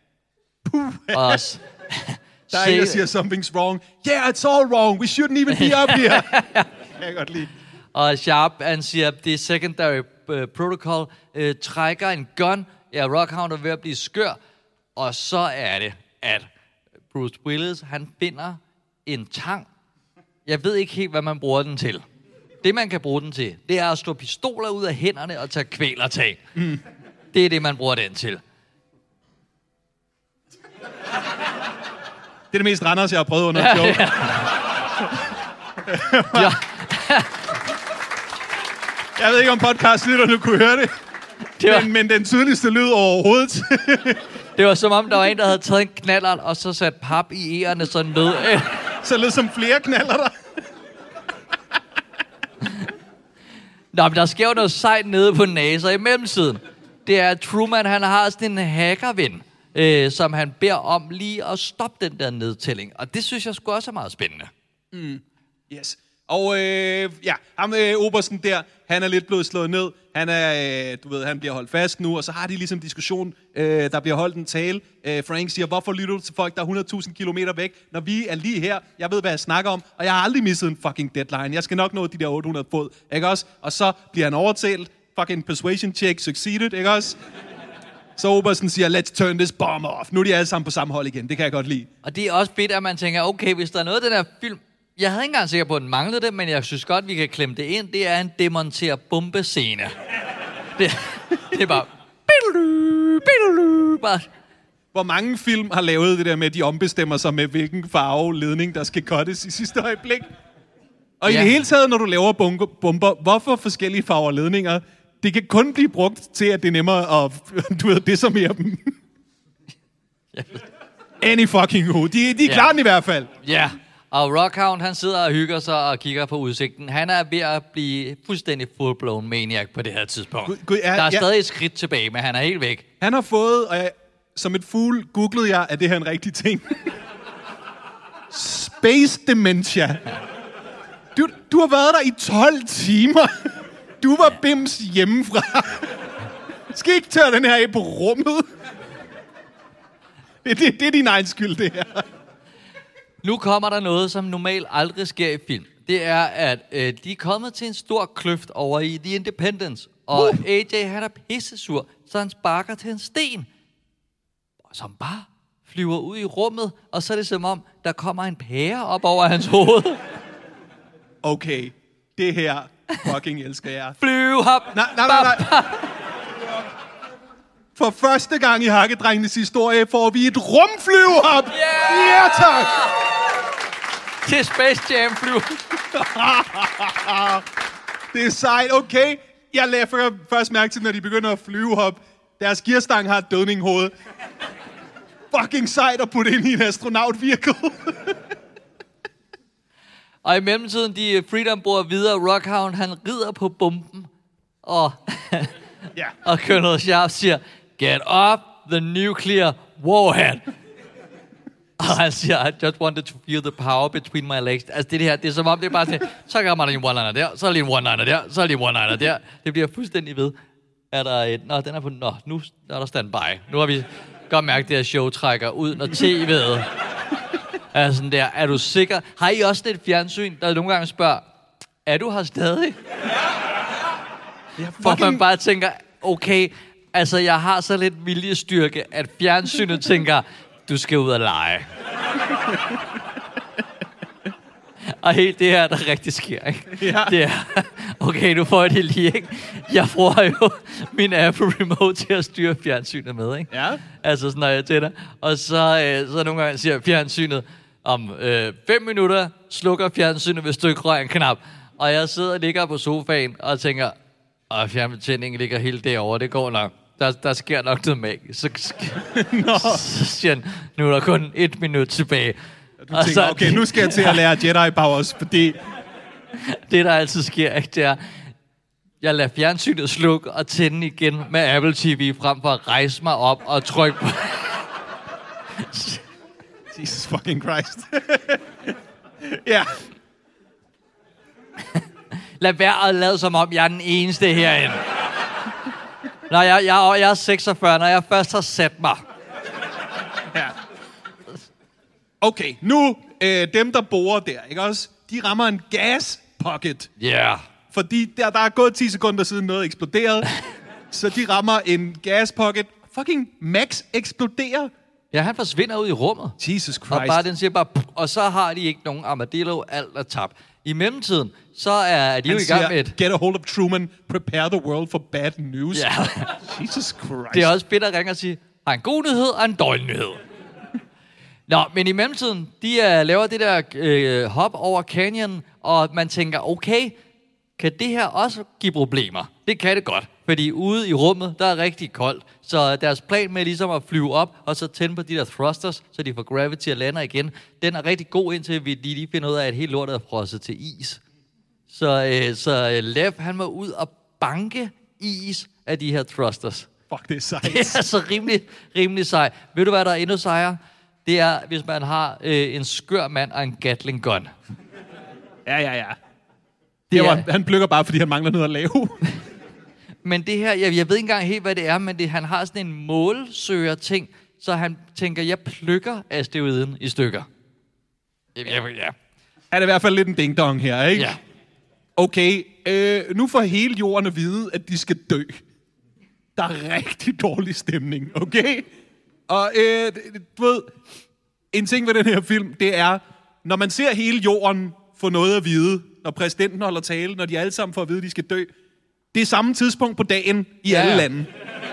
Der er en, der siger, something's wrong. Yeah, it's all wrong. We shouldn't even be up here. Jeg kan godt lide. Og Sharp, han siger, det er secondary protocol. Trækker en gun. Ja, Rockhound er ved at blive skør. Og så er det, at Bruce Willis, han finder en tang. Jeg ved ikke helt, hvad man bruger den til. Det, man kan bruge den til, det er at slå pistoler ud af hænderne og tage kvælertag. Det er det, man bruger den til. Det er det mest Randers, jeg har prøvet under et show. Ja. Jeg ved ikke, om podcastlytterne kunne høre det. Men den tydeligste lyd overhovedet. Det var som om, der var en, der havde taget en knallert, og så sat pap i ærerne, så nød. Så lød som flere knallerter. Nå, men der sker jo noget sejt nede på NASA i mellemtiden. Det er, at Truman, han har sådan en hackerven, som han beder om lige at stoppe den der nedtælling. Og det synes jeg sgu også er meget spændende. Yes. Og ham obersten der, han er lidt blevet slået ned. Han er, han bliver holdt fast nu, og så har de ligesom diskussion, der bliver holdt en tale. Frank siger, hvorfor lytter du til folk, der er 100.000 kilometer væk, når vi er lige her? Jeg ved, hvad jeg snakker om, og jeg har aldrig misset en fucking deadline. Jeg skal nok nå de der 800 fod, ikke også? Og så bliver han overtalt. Fucking persuasion check succeeded, ikke også? Så obersten siger, let's turn this bomb off. Nu er de alle sammen på samme hold igen. Det kan jeg godt lide. Og det er også fedt, at man tænker, okay, hvis der er noget af den her film... Jeg havde ikke engang sikker på, at den manglede det, men jeg synes godt, vi kan klemme det ind. Det er en demonter bombescene. Det er bare... Hvor mange film har lavet det der med, at de ombestemmer sig med, hvilken farve ledning, der skal cuttes i sidste øjeblik? Og i det hele taget, når du laver bomber, hvorfor forskellige farver ledninger? Det kan kun blive brugt til, at det er nemmere at desarmere dem. Any fucking who. De er klar den i hvert fald. Ja. Og Rockhound, han sidder og hygger sig og kigger på udsigten. Han er ved at blive fuldstændig full-blown maniac på det her tidspunkt. Der er stadig et skridt tilbage, men han er helt væk. Han har fået, og som et fugl googlede jeg, at det her en rigtig ting. Space dementia. Du har været der i 12 timer. Du var bims hjemmefra. Skal ikke tørre den her af på rummet? Det er din egen skyld, det her. Nu kommer der noget, som normalt aldrig sker i film. Det er, at de er kommet til en stor kløft over i The Independence. Og AJ, han er pissesur, så han sparker til en sten. Som bare flyver ud i rummet, og så er det som om, der kommer en pære op over hans hoved. Okay, det her fucking elsker jeg. Flyvehop! Nej. For første gang i Hakkedrengenes historie får vi et rumflyvehop! Yeah! Ja, tak! Til Space Jam flyve. Det er sejt, okay. Jeg lagde først mærke til, når de begynder at flyvehop. Deres gearstang har et dødninghoved. Fucking sejt at putte ind i en astronaut-vehicle. Og i mellemtiden, de Freedom bruger videre. Rockhound, han rider på bomben. Og Colonel Sharp siger, get up the nuclear warhead. Og han siger, I just wanted to feel the power between my legs. Altså det her, det er som om, det er bare sådan, så kommer der en one-liner der, så er der en one-liner der, så er der en one-liner der. Det bliver fuldstændig ved. Er der et, den er på, nu er der standby. Nu har vi godt mærket, det her show trækker ud, når tv'et er sådan der. Er du sikker? Har I også et fjernsyn, der nogle gange spørger, er du her stadig? Hvor man bare tænker, okay, altså jeg har så lidt viljestyrke, at fjernsynet tænker, du skal ud og lege. Og helt det her, der rigtig sker, ikke? Ja. Det er, okay, nu får jeg det lige, ikke? Jeg bruger jo min Apple Remote til at styre fjernsynet med, ikke? Ja. Altså sådan, når jeg tænder. Og så nogle gange siger fjernsynet, om 5 minutter slukker fjernsynet, hvis du ikke rører en knap. Og jeg sidder og ligger på sofaen og tænker, fjernbetjeningen ligger helt derovre, det går nok. Der sker nok noget magisk. Så siger han, nu er der kun 1 minut tilbage. Du tænker, så, okay, nu skal jeg til at lære Jedi Powers, fordi... Det, der altid sker, ikke, det er, jeg lader fjernsynet slukke og tænde igen med Apple TV, frem for at rejse mig op og trykke på... Jesus fucking Christ. Ja. Lad være at lade som om, jeg er den eneste herinde. Nej, jeg er 46, når jeg først har sat mig. Ja. Okay, nu dem, der borer der, ikke også? De rammer en gas pocket. Ja. Yeah. Fordi der er gået 10 sekunder siden noget eksploderede. Så de rammer en gas pocket. Fucking Max eksploderer. Ja, han forsvinder ud i rummet. Jesus Christ. Og bare den siger bare, og så har de ikke nogen armadillo, alt er tabt. I mellemtiden, så er de jo i gang med et... Get a hold of Truman, prepare the world for bad news. Ja. Jesus Christ. Det er også fedt at ringe og sige, har en god nyhed og en dårlig nyhed. Nå, men i mellemtiden, de laver det der hop over canyon, og man tænker, okay, kan det her også give problemer? Det kan det godt, fordi ude i rummet, der er rigtig koldt. Så deres plan med ligesom at flyve op, og så tænde på de der thrusters, så de får gravity og lander igen, den er rigtig god, indtil vi lige finder ud af, at helt lortet er frosset til is. Så Lev, han må ud og banke is af de her thrusters. Fuck, det er sejt. Det er så rimelig sej. Ved du, hvad der er endnu sejere? Det er, hvis man har en skør mand og en Gatling gun. Ja. Han plukker bare, fordi han mangler noget at lave. Men det her, jeg ved ikke engang helt, hvad det er, men han har sådan en målsøger-ting, så han tænker, jeg plukker asteroiden i stykker. Ja. Han er i hvert fald lidt en ding-dong her, ikke? Ja. Okay, nu får hele jorden at vide, at de skal dø. Der er rigtig dårlig stemning, okay? Og du ved, en ting ved den her film, det er, når man ser hele jorden få noget at vide, når præsidenten holder tale, når de alle sammen får at vide, at de skal dø, det er samme tidspunkt på dagen i alle lande.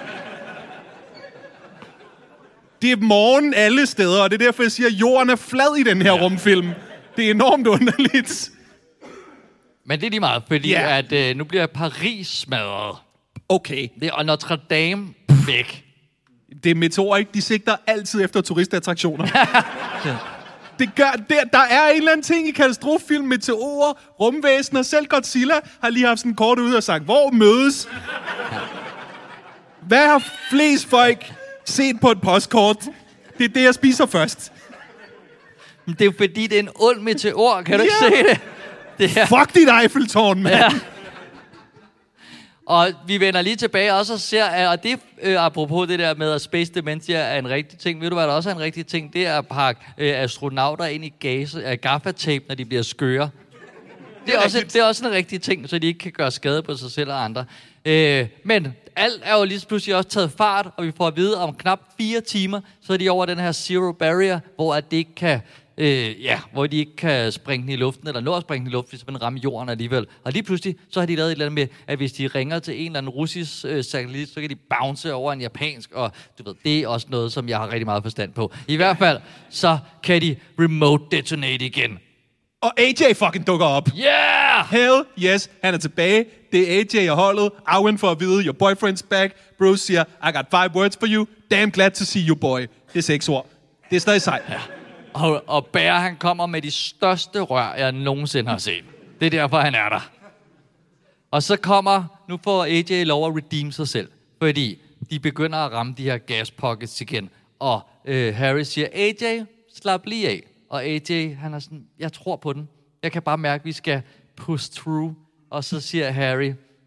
Det er morgen alle steder, og det er derfor, jeg siger, at jorden er flad i den her rumfilm. Det er enormt underligt. Men det er lige meget, fordi at nu bliver Paris smadret. Okay. Og Notre Dame væk. Det er meteorer, ikke? De sigter altid efter turistattraktioner. Der er en eller anden ting i katastrofefilm, meteorer, rumvæsener, selv Godzilla har lige haft sådan en kort ud og sagt, hvor mødes? Hvad har flest folk set på et postkort? Det er det, jeg spiser først. Det er jo fordi, det er en ond meteor, kan du ikke se det? Fuck dit Eiffeltårn, mand! Ja. Og vi vender lige tilbage også og ser, og det apropos det der med, at Space Dementia er en rigtig ting. Ved du, hvad der også er en rigtig ting? Det er at pakke astronauter ind i gaffatape, når de bliver skøre. Det er også en rigtig ting, så de ikke kan gøre skade på sig selv og andre. Men alt er jo lige pludselig også taget fart, og vi får at vide om knap 4 timer, så er de over den her zero barrier, hvor at det ikke kan... hvor de ikke kan springe den i luften, eller nå at springe den i luften, hvis man rammer jorden alligevel. Og lige pludselig, så har de lavet et eller andet med, at hvis de ringer til en eller anden russisk satellit, så kan de bounce over en japansk, og du ved, det er også noget, som jeg har rigtig meget forstand på. I hvert fald, så kan de remote detonate igen. Og AJ fucking dukker op. Yeah! Hell yes, han er tilbage. Det er AJ og holdet. Arwen får at vide, your boyfriend's back. Bruce siger, I got 5 words for you. Damn glad to see you, boy. Det er 6 ord. Det er stadig sejt. Ja. Og Bear, han kommer med de største rør, jeg nogensinde har set. Det er derfor, han er der. Og så nu får AJ lov at redeem sig selv, fordi de begynder at ramme de her gas pockets igen. Og Harry siger, AJ, slap lige af. Og AJ, han er sådan, jeg tror på den. Jeg kan bare mærke, at vi skal push through. Og så siger Harry,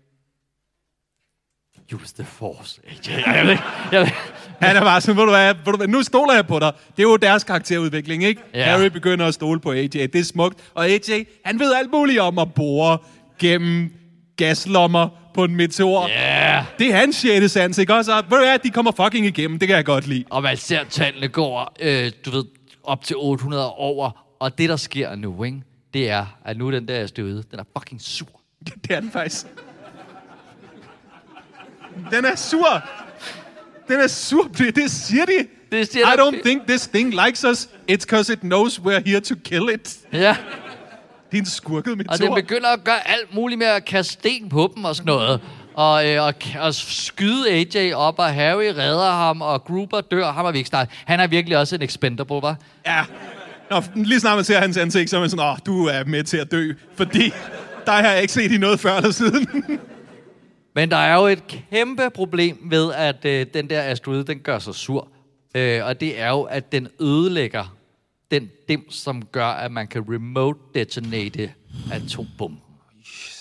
use the force, AJ. Han er bare sådan, ved du hvad, nu stoler jeg på dig. Det er jo deres karakterudvikling, ikke? Ja. Harry begynder at stole på AJ. Det er smukt. Og AJ, han ved alt muligt om at bore gennem gaslommer på en meteor. Yeah. Det er hans 6. sans, ikke? Også, ved du hvad, de kommer fucking igennem. Det kan jeg godt lide. Og man ser tallene går, op til 800 over. Og det, der sker nu, ikke? Det er, at nu den der asteroide, den er fucking sur. Det er den faktisk. Den er sur. Den er sur. Det siger de. I don't think this thing likes us. It's because it knows we're here to kill it. Ja. Det er en skurket meteor. Og den begynder at gøre alt muligt med at kaste sten på dem og sådan noget. Og skyde AJ op, og Harry redder ham, og Gruber dør. Ham er vi ikke snart. Han er virkelig også en expendable, hva'? Ja. Nå, lige snart man ser hans ansigt, så er man sådan, du er med til at dø. Fordi der har jeg ikke set i noget før eller siden. Men der er jo et kæmpe problem ved, at den der asteroide, den gør sig sur. Og det er jo, at den ødelægger den dims, som gør, at man kan remote detonate atombomben.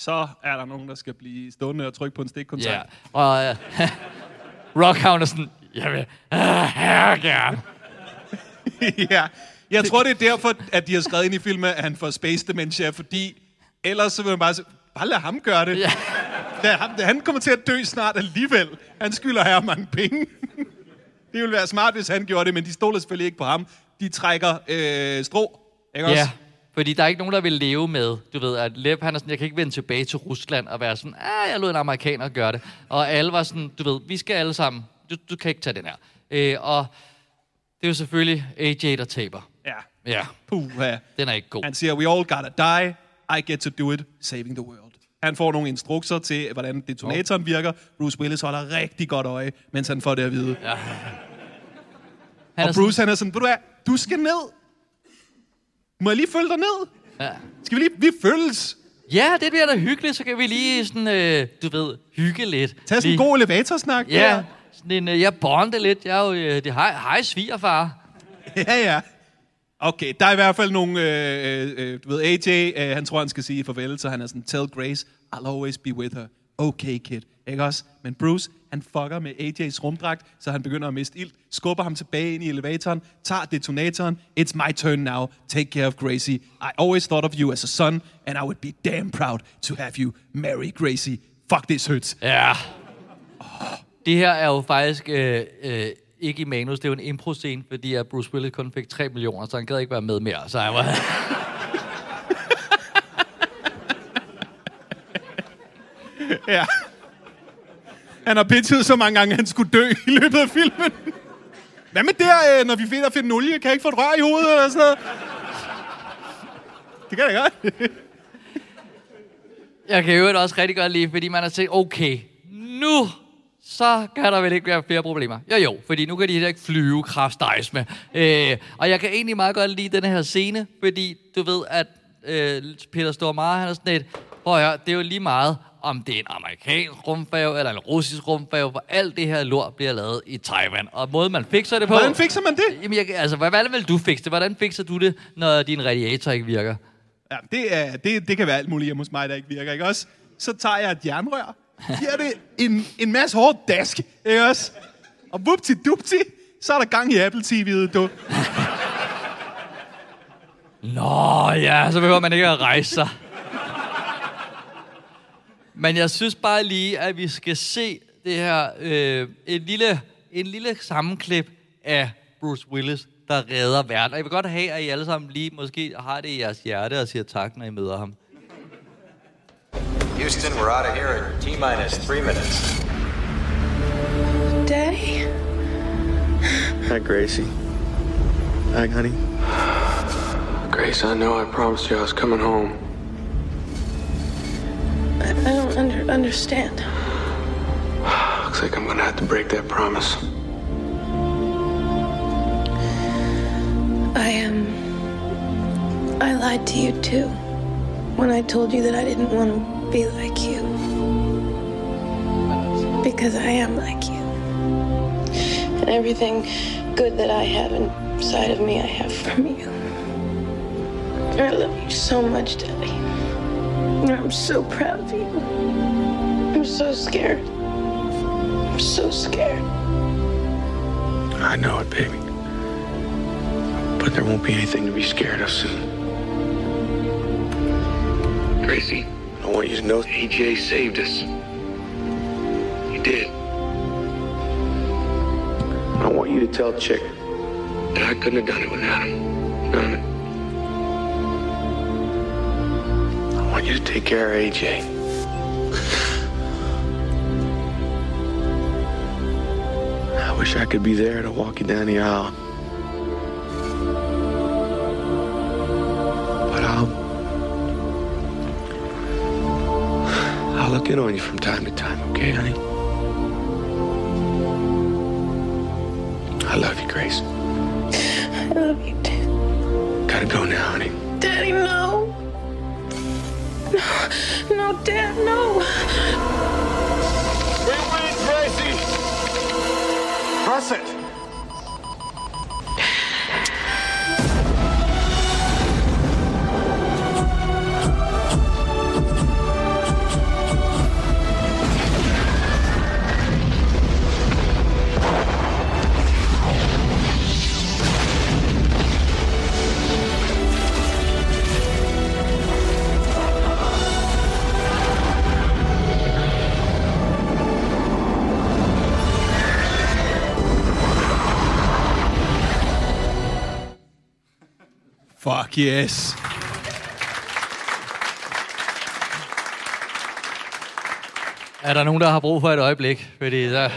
så er der nogen, der skal blive stående og trykke på en stikkontakt. Ja, og Rockhound er sådan, jeg vil gerne. Ja, jeg tror, det er derfor, at de har skrevet ind i filmen, at han får space dementia, fordi ellers så vil man bare lade ham gøre det. Ja. Han kommer til at dø snart alligevel. Han skylder her mange penge. Det ville være smart, hvis han gjorde det, men de stoler selvfølgelig ikke på ham. De trækker strå, ikke også? Ja, fordi der er ikke nogen, der vil leve med, du ved, at Lev, han er sådan, jeg kan ikke vende tilbage til Rusland og være sådan, jeg lod en amerikaner gøre det. Og alle var sådan, du ved, vi skal alle sammen, du kan ikke tage den her. Og det er jo selvfølgelig AJ, der taber. Ja. Puha. Den er ikke god. Han siger, we all gotta die, I get to do it, saving the world. Han får nogle instrukser til, hvordan detonatoren virker. Bruce Willis holder rigtig godt øje, mens han får det at vide. Ja. Og Bruce, han er sådan, ved du hvad, du skal ned. Må jeg lige følge dig ned? Ja. Skal vi lige, vi følges? Ja, det bliver da hyggeligt, så kan vi lige sådan, du ved, hygge lidt. Tag sådan en god elevatorsnak. Ja, sådan en, jeg bonde lidt. Jeg er jo, det hej svigerfar. Ja. Okay, der er i hvert fald nogle, du ved, AJ, han tror, han skal sige farvel, så han er sådan, tell Grace, I'll always be with her. Okay, kid. Ikke også? Men Bruce, han fucker med AJ's rumdragt, så han begynder at miste ilt, skubber ham tilbage ind i elevatoren, tager detonatoren. It's my turn now. Take care of Gracie. I always thought of you as a son, and I would be damn proud to have you marry Gracie. Fuck, this hurts. Ja. Det her er jo faktisk ikke i manus, det er jo en impro-scene, fordi at Bruce Willis kun fik 3 millioner, så han gad ikke være med mere. Så han var... Ja. Han har pitchet så mange gange, at han skulle dø i løbet af filmen. Hvad med der, når vi finder en olie? Kan jeg ikke få et rør i hovedet eller sådan noget? Det kan jeg godt. Jeg kan jo også rigtig godt lide, fordi man har tænkt, okay, nu så kan der vel ikke være flere problemer. Jo, fordi nu kan de ikke flyve kraftstejs med. Og jeg kan egentlig meget godt lide den her scene, fordi du ved, at Peter Stormare, han er sådan et, prøv at høre, det er jo lige meget, om det er en amerikansk rumfærge eller en russisk rumfærge, hvor alt det her lort bliver lavet i Taiwan. Og måden man fikser det på... Hvordan fikser man det? Jamen, hvordan vil du fikse det? Hvordan fikser du det, når din radiator ikke virker? Ja, det kan være alt muligt hjemme hos mig, der ikke virker, ikke også? Så tager jeg et jernrør, giver det en masse hårdt dask, ikke også? Og whoopty-dupti, så er der gang i Apple TV'et, du. Nå ja, så behøver man ikke at rejse sig. Men jeg synes bare lige, at vi skal se det her, en lille sammenklip af Bruce Willis, der redder verden. Og jeg vil godt have, at I alle sammen lige måske har det i jeres hjerte og siger tak, når I møder ham. Houston, we're out of here in T-minus 3 minutes. Daddy? Hi, Gracie. Hi, honey. Grace, I know I promised you I was coming home. I don't understand. Looks like I'm gonna have to break that promise. I lied to you too when I told you that I didn't want to be like you. Because I am like you. And everything good that I have inside of me, I have from you. I love you so much, Daddy. I'm so proud of you. I'm so scared. I'm so scared. I know it, baby. But there won't be anything to be scared of soon. Gracie, I want you to know AJ saved us. He did. I want you to tell Chick that I couldn't have done it without him. None of it. I want you to take care of AJ. I wish I could be there to walk you down the aisle. But I'll look in on you from time to time, okay, honey? I love you, Grace. I love you too. Gotta go now, honey. Daddy, no. No, Dad, no. We win, Gracie! Press it! Fuck yes. Er der nogen, der har brug for et øjeblik? Fordi der...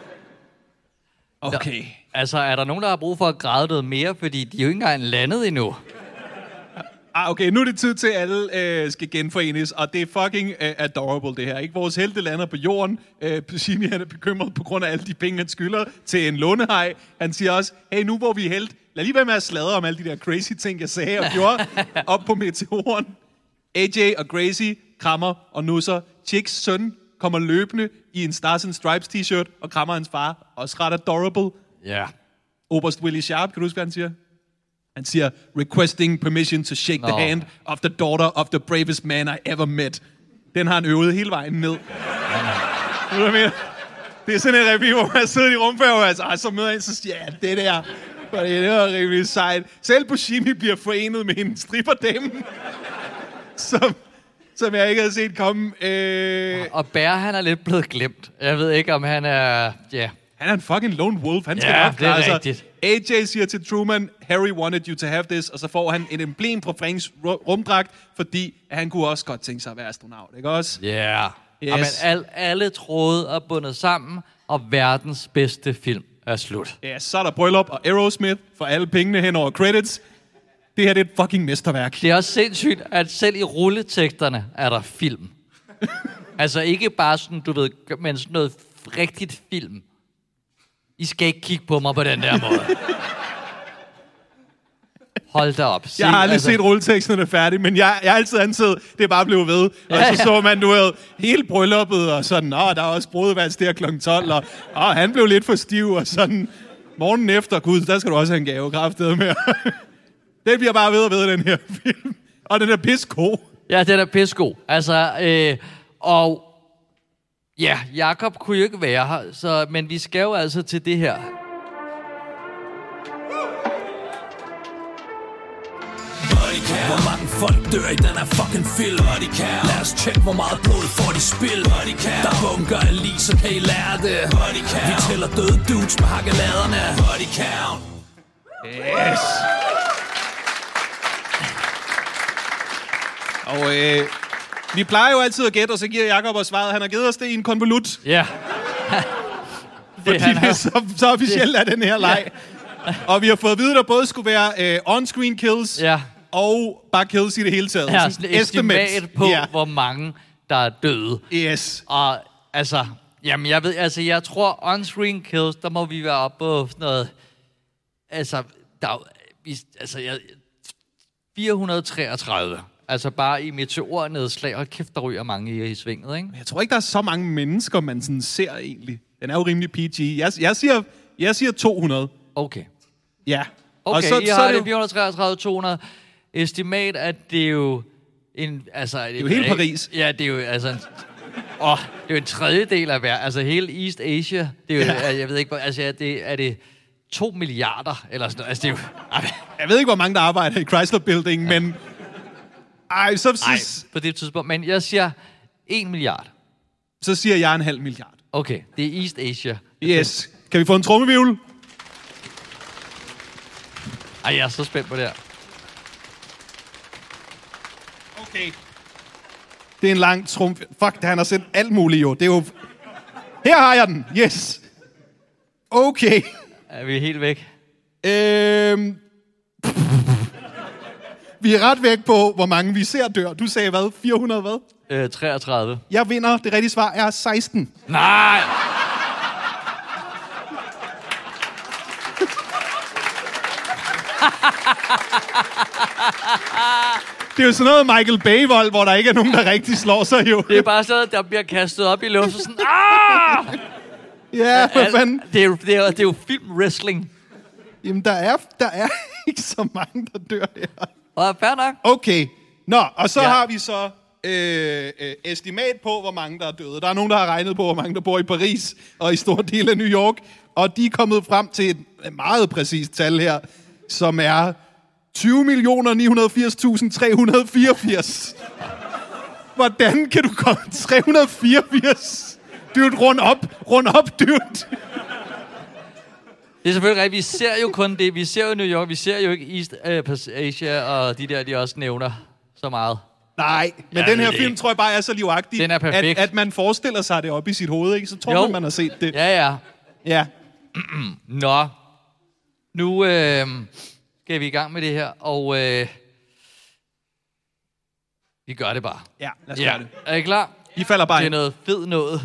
Okay. Altså, er der nogen, der har brug for at græde noget mere? Fordi de er jo ikke engang landet endnu. Okay, nu er det tid til, at alle skal genforenes, og det er fucking adorable, det her. Ikke? Vores helte lander på jorden. Jimmy, han er bekymret på grund af alle de penge, han skylder til en lånehaj. Han siger også, hey, nu hvor vi er helt, lad lige være med at sladre om alle de der crazy ting, jeg sagde og gjorde op på meteoren. AJ og Gracie krammer og nusser. Chicks søn kommer løbende i en Stars and Stripes t-shirt og krammer hans far. Også ret adorable. Ja. Yeah. Oberst Willie Sharp, kan du huske, hvad han siger? Han siger, requesting permission to shake the hand of the daughter of the bravest man I ever met. Den har han øvet hele vejen ned. Det er sådan en review, hvor man sidder i rumfærd, og så møder han, så siger jeg, det der, for det var rimelig sejt. Selv Buscemi bliver forenet med en stripperdame, som jeg ikke havde set komme. Og Bear, han er lidt blevet glemt. Jeg ved ikke, om han er... Ja. Han er en fucking lone wolf. Han skal nok klare sig. AJ siger til Truman, Harry wanted you to have this, og så får han et emblem fra Franks rumdragt, fordi han kunne også godt tænke sig at være astronaut, ikke også? Ja. Yeah. Yes. Jamen, alle tråde er bundet sammen, og verdens bedste film er slut. Ja, så er der bryllup og Aerosmith for alle pengene hen over credits. Det her, det er et fucking mesterværk. Det er også sindssygt, at selv i rulleteksterne er der film. Altså ikke bare sådan, du ved, men sådan noget rigtigt film. I skal ikke kigge på mig på den der måde. Hold da op. Jeg har aldrig set rulleteksterne færdig, men jeg har altid anset, det er bare blevet ved. Og så man, du ved, hele brylluppet, og sådan, der er også brudevands der kl. 12, og han blev lidt for stiv, og sådan, morgenen efter, gud, der skal du også have en gave, kraftedet med. Det bliver bare ved og ved, den her film. Og den er pissegod. Ja, den er pissegod. Altså, og... Ja, Jakob kunne jo ikke være her, men vi skal jo altså til det her. Hvor mange folk dør i den her fucking film? Lad os tjekke, hvor meget blod får de spild. Der bunker af lige, så kan I lære det. Vi tæller døde dudes med hakkeladerne. Yes. Og vi plejer jo altid at gætte, og så giver Jakob os svaret. Han har givet os det i en konvolut. Ja. Fordi det er så officielt af den her leg. Og vi har fået at vide, at der både skulle være on-screen kills, og bare kills i det hele taget. Ja, sådan et estimat på, hvor mange der er døde. Yes. Og altså, jamen jeg tror on-screen kills, der må vi være oppe på sådan noget, 433. Altså bare i meteornedslag. Hold kæft, der ryger mange i svinget, ikke? Jeg tror ikke, der er så mange mennesker, man sådan ser egentlig. Den er jo rimelig PG. Jeg siger 200. Okay. Ja. Okay, og så har det 433, 200. Estimat, at det er jo en... Altså, det er jo hele Paris. Ja, det er jo altså... det er jo en tredjedel af verden. Altså hele East Asia. Det er jo, jeg ved ikke, altså er det 2 milliarder eller sådan noget. Altså, det er jo... Jeg ved ikke, hvor mange der arbejder i Chrysler Building, men... Ej, på det tidspunkt. Men jeg siger 1 milliard. Så siger jeg 1,5 milliard. Okay, det er East Asia. Yes. Kan vi få en trommevivl? Ej, jeg er så spændt på det her. Okay. Det er en lang trumf. Fuck, han har sendt alt muligt jo. Det er jo... Her har jeg den. Yes. Okay. Er vi helt væk? Vi er ret væk på, hvor mange vi ser dør. Du sagde hvad? 400 hvad? 33. Jeg vinder. Det rigtige svar er 16. Nej! Det er jo sådan noget Michael Bay-vold, hvor der ikke er nogen, der rigtig slår sig jo. Det er bare sådan, der bliver kastet op i luften sådan... Ja, hvad fanden? Det er jo film-wrestling. Jamen, der er ikke så mange, der dør her. Og fair nok. Okay. Nå, og så har vi så estimat på, hvor mange der er døde. Der er nogen, der har regnet på, hvor mange der bor i Paris og i store dele af New York. Og de er kommet frem til et meget præcist tal her, som er 20.980.384. Hvordan kan du komme 384? Dude, rund op, dude. Det er selvfølgelig rigtigt. Vi ser jo kun det. Vi ser jo New York. Vi ser jo ikke East Asia, og de også nævner så meget. Nej, men den her film tror jeg bare er så livagtig, den er perfekt. At man forestiller sig det op i sit hoved, ikke? Så tror man har set det. Ja. Ja. Nå. Nu skal vi i gang med det her, og vi gør det bare. Ja, lad os gøre det. Er I klar? I falder bare ind. Det er noget fed noget.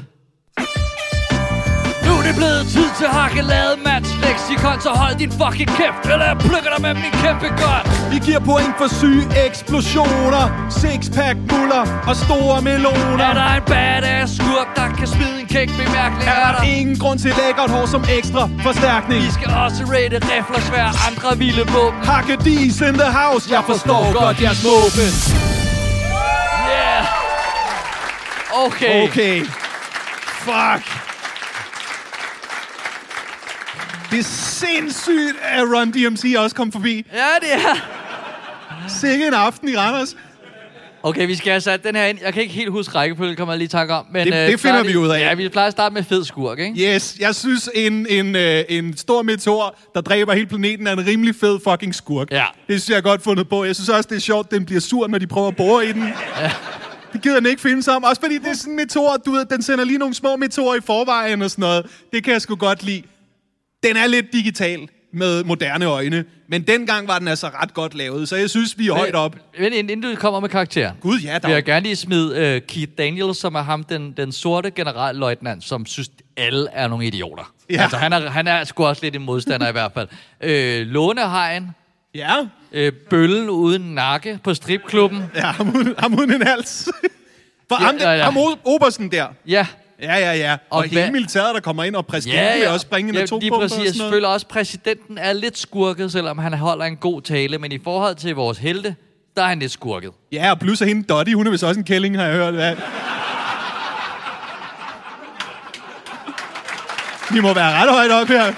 Nu er det blevet tid til hakkelade Mats leksikon, så hold din fucking kæft, eller jeg plukker dig med min kæmpe godt. Vi giver point for syge eksplosioner, sixpack muller og store meloner. Er der en badass skurk, der kan smide en kæk bemærkning? Er der ingen grund til lækkert hår som ekstra forstærkning? Vi skal også rate rifler, svær andre vilde våben. Hakkedis in the house, jeg forstår godt jeres måben. Yeah. Okay. Fuck. Det er sindssygt, at Run DMC også kom forbi. Ja, det er. Sikke en aften i Randers. Okay, vi skal have sat den her ind. Jeg kan ikke helt huske rækkefølge, kommer jeg lige tanke om. Men, det finder vi ud af. Ja, vi plejer at starte med fed skurk, ikke? Yes, jeg synes, en stor meteor, der dræber hele planeten, er en rimelig fed fucking skurk. Ja. Det synes jeg er godt fundet på. Jeg synes også, det er sjovt, den bliver sur, når de prøver at bore i den. Ja. Det gider den ikke finde sig om. Også fordi det er sådan en meteor, du ved, den sender lige nogle små meteorer i forvejen og sådan noget. Det kan jeg sgu godt lide. Den er lidt digital med moderne øjne, men dengang var den altså ret godt lavet, så jeg synes, vi er højt op. Men inden du kommer med karakteren, Gud, ja, vil jeg gerne lige smide Keith Daniels, som er ham, den sorte generalløjtnant, som synes, alle er nogle idioter. Ja. Altså, han er sgu også lidt en modstander i hvert fald. Lånehajen. Ja. Bøllen uden nakke på stripklubben. Ja, ham uden en hals. Ham Obersten der. Ja. Ja. Og hele militæret, der kommer ind, og præsidenten vil også bringe en atombombe og sådan noget. Jeg føler også, at præsidenten er lidt skurket, selvom han holder en god tale. Men i forhold til vores helte, der er han lidt skurket. Ja, og plus af hende Dottie, hun er vist også en kælling, har jeg hørt. Hvad? Vi må være ret højt op her.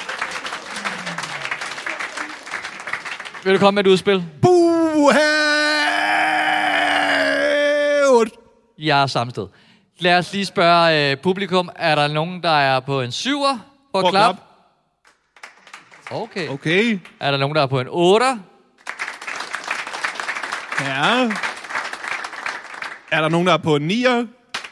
Vil du komme med et udspil? Jeg er samme sted. Lad os lige spørge publikum. Er der nogen, der er på en 7'er på klap? Okay. Er der nogen, der er på en 8'er? Ja. Er der nogen, der er på en 9'er?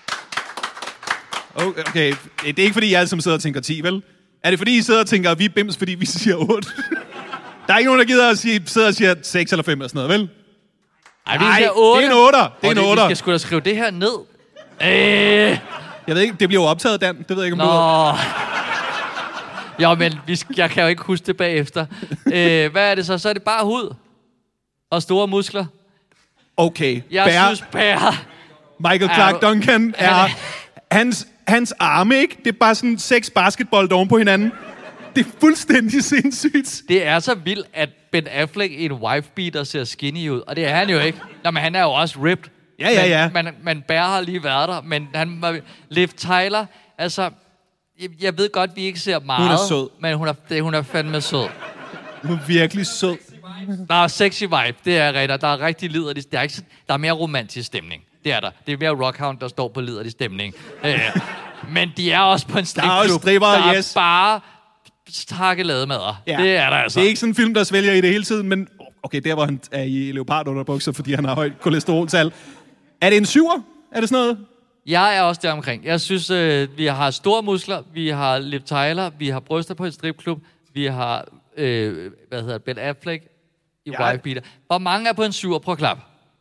Okay. Det er ikke, fordi jeg alle sammen sidder og tænker 10, vel? Er det, fordi I sidder og tænker, at vi er bims, fordi vi siger 8? Der er ikke nogen, der gider at sidder og siger 6 eller 5 eller sådan noget, vel? Nej, det er en 8'er. Det er en 8'er. Vi skal sgu da skrive det her ned. Jeg ved ikke, det bliver jo optaget, Dan. Det ved jeg ikke, om du ved. Jo, men jeg kan jo ikke huske det bagefter. Hvad er det så? Så er det bare hud og store muskler. Okay. Jeg synes bare... Michael Clark Duncan er... Hans arme, ikke? Det er bare sådan 6 basketball oven på hinanden. Det er fuldstændig sindssygt. Det er så vildt, at Ben Affleck i en wife-beater ser skinny ud. Og det er han jo ikke. Nå, men han er jo også ripped. Ja. Men Bear har lige været der. Men han var... Liv Tyler, altså... Jeg ved godt, vi ikke ser meget. Hun er sød. Men hun er fandme sød. Hun er virkelig sød. Der er sexy vibe, det er rigtigt. Der er rigtig liderlig. Der er mere romantisk stemning. Det er der. Det er mere Rockhound, der står på liderlig stemning. Men de er også på en stripklub. Der er også strippere, der er bare hakkelademader. Ja. Det er der altså. Det er ikke sådan en film, der svælger i det hele tiden, men okay, der hvor han er i leopardunderbukser, fordi han har højt kolesteroltal. Er det en 7'er? Er det sådan noget? Jeg er også der omkring. Jeg synes, vi har store muskler, vi har Liv Tyler, vi har bryster på en stripklub, vi har, Ben Affleck i wife-beater. Hvor mange er på en 7'er? Prøv at klap.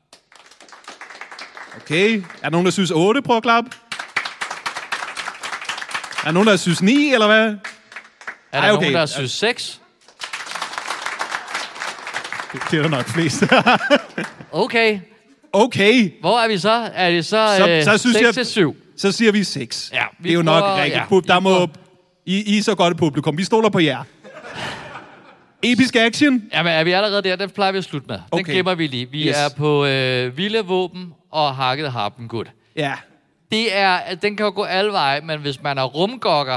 Okay. Er der nogen, der synes 8? Prøv at klap. Er der nogen, der synes 9, eller hvad? Er der nogen, der synes 6? Det er der nok flest. Okay. Hvor er vi så? Er det så 6 til 7? Så siger vi 6. Ja, det er jo nok rigtigt. Der må... I er så godt et publikum. Vi stoler på jer. Episk action? Jamen, er vi allerede der? Den plejer vi at slutte med. Den gemmer vi lige. Vi er på vilde våben og hakket harpengud. Ja. Den kan jo gå alle veje, men hvis man er rumgokker...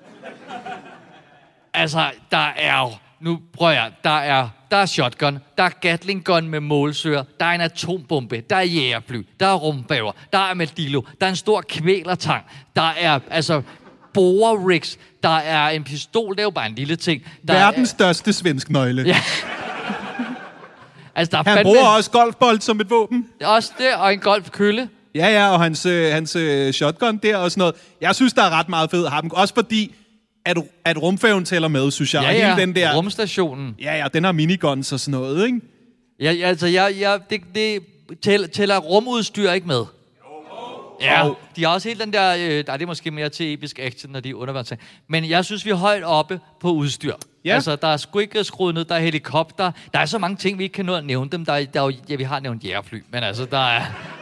Altså, der er jo... Nu prøver jeg. Der er shotgun, der er Gatling gun med målsøger, der er en atombombe, der er jægerfly, der er rumbæver, der er armadillo, der er en stor kvælertang, der er altså borer-rigs. Der er en pistol, det er jo bare en lille ting. Verdens største svensk nøgle. Ja. Altså, han bruger også golfbold som et våben. Også det, og en golfkølle. Ja, og hans shotgun der og sådan noget. Jeg synes, der er ret meget fed ham. Også fordi, at rumfærgen tæller med, synes jeg. Ja, og hele den der, rumstationen. Ja, den har miniguns og sådan noget, ikke? Ja, altså, det tæller rumudstyr ikke med. Ja, de har også helt den der... det er måske mere til episk action, når de er undervandsting. Men jeg synes, vi er højt oppe på udstyr. Ja. Altså, der er sgu ikke skruet ned, der er helikopter. Der er så mange ting, vi ikke kan nå at nævne dem. Vi har nævnt jægerfly, men altså, der er...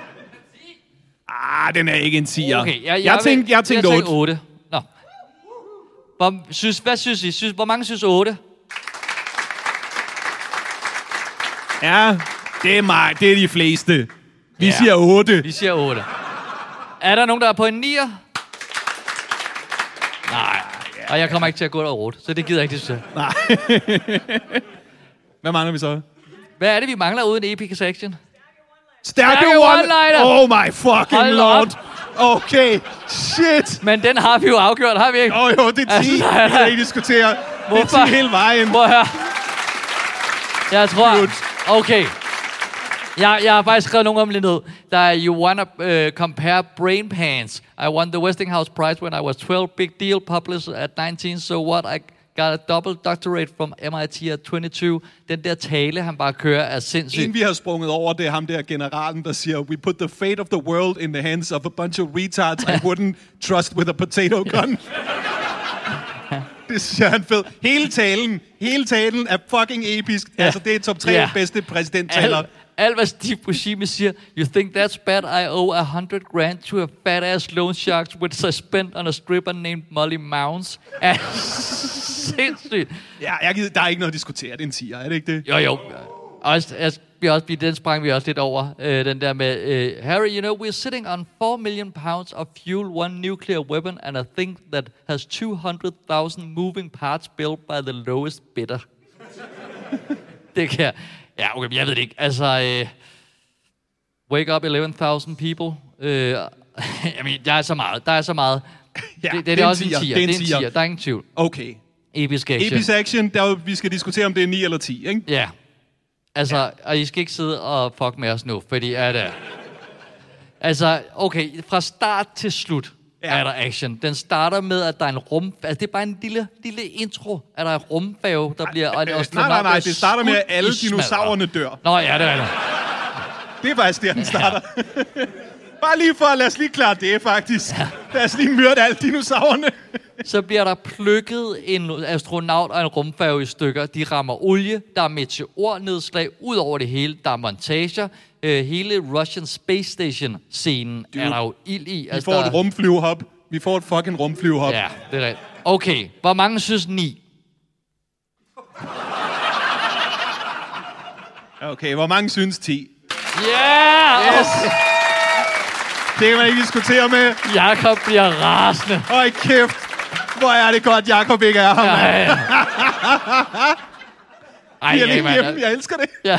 den er ikke en 10'er. Okay, jeg tænkte 8. Nå. Hvad synes I? Hvor mange synes 8? Ja, det er mig. Det er de fleste. Vi siger 8. Vi siger 8. Er der nogen, der er på en 9'er? Nej. Og jeg kommer ikke til at gå over 8, så det gider jeg ikke diskutere. Nej. Hvad mangler vi så? Hvad er det, vi mangler uden epic action? Stærke one-liner! Oh my fucking lord! Okay, shit! Men den har vi jo afgjort, har vi ikke? Jo, det er 10. Vi kan ikke diskutere. Hvorfor? Det er 10 hele vejen. Prøv at høre. Jeg tror... Okay. Jeg har faktisk skrevet nogle om lidt ned. Der er, you wanna compare brain pans. I won the Westinghouse Prize when I was 12. Big deal, published at 19. So what? I got a double doctorate from MIT at 22. Den der tale, han bare kører, er sindssygt. En, vi har sprunget over, det er ham der generalen, der siger, we put the fate of the world in the hands of a bunch of retards I wouldn't trust with a potato gun. Det siger han fed. Hele talen er fucking episk. Ja. Altså, det er top 3 bedste præsidenttaler. Alt hvad Steve Buscemi siger, you think that's bad, I owe $100,000 to a fat-ass loan shark which I spent on a stripper named Molly Mounds. Er sindssygt. Ja, der er ikke noget at diskutere, det er en 10'er, er det ikke det? Jo. Den sprang vi også lidt over, den der med, Harry, you know, we're sitting on 4 million pounds of fuel, one nuclear weapon, and a thing that has 200,000 moving parts built by the lowest bidder. Det kan jeg... Ja, okay, jeg ved det ikke. Altså, wake up 11,000 people. Der er så meget. Ja, det er også en 10'er. Det er en 10'er. Der er ingen tvivl. Okay. Episk action. Episk action, vi skal diskutere, om det er 9 eller 10, ikke? Ja. Altså, og I skal ikke sidde og fuck med os nu, fordi altså, okay, fra start til slut er der action. Den starter med, at der er en altså, det er bare en lille intro, at der er en rumfærge, der bliver... Nej, det starter med, at alle dinosaurerne dør. Nå ja, det er det. Det er faktisk der, den starter. Bare lige for at lad os lige klare det, faktisk. Ja. Lad os lige myrde alle dinosaurerne. Så bliver der plukket en astronaut og en rumfærge i stykker. De rammer olie, der er meteornedslag ud over det hele. Der er montager. Hele Russian Space Station-scenen er der jo ild i. Vi får et rumflyvehop. Vi får et fucking rumflyvehop. Ja, det er rigtigt. Okay, hvor mange synes 9? Okay, hvor mange synes 10? Yeah! Yes! Okay. Det kan man ikke diskutere med. Jakob bliver rasende. Høj kæft. Hvor er det godt, Jakob ikke er her, ja. Jeg elsker det. Ja.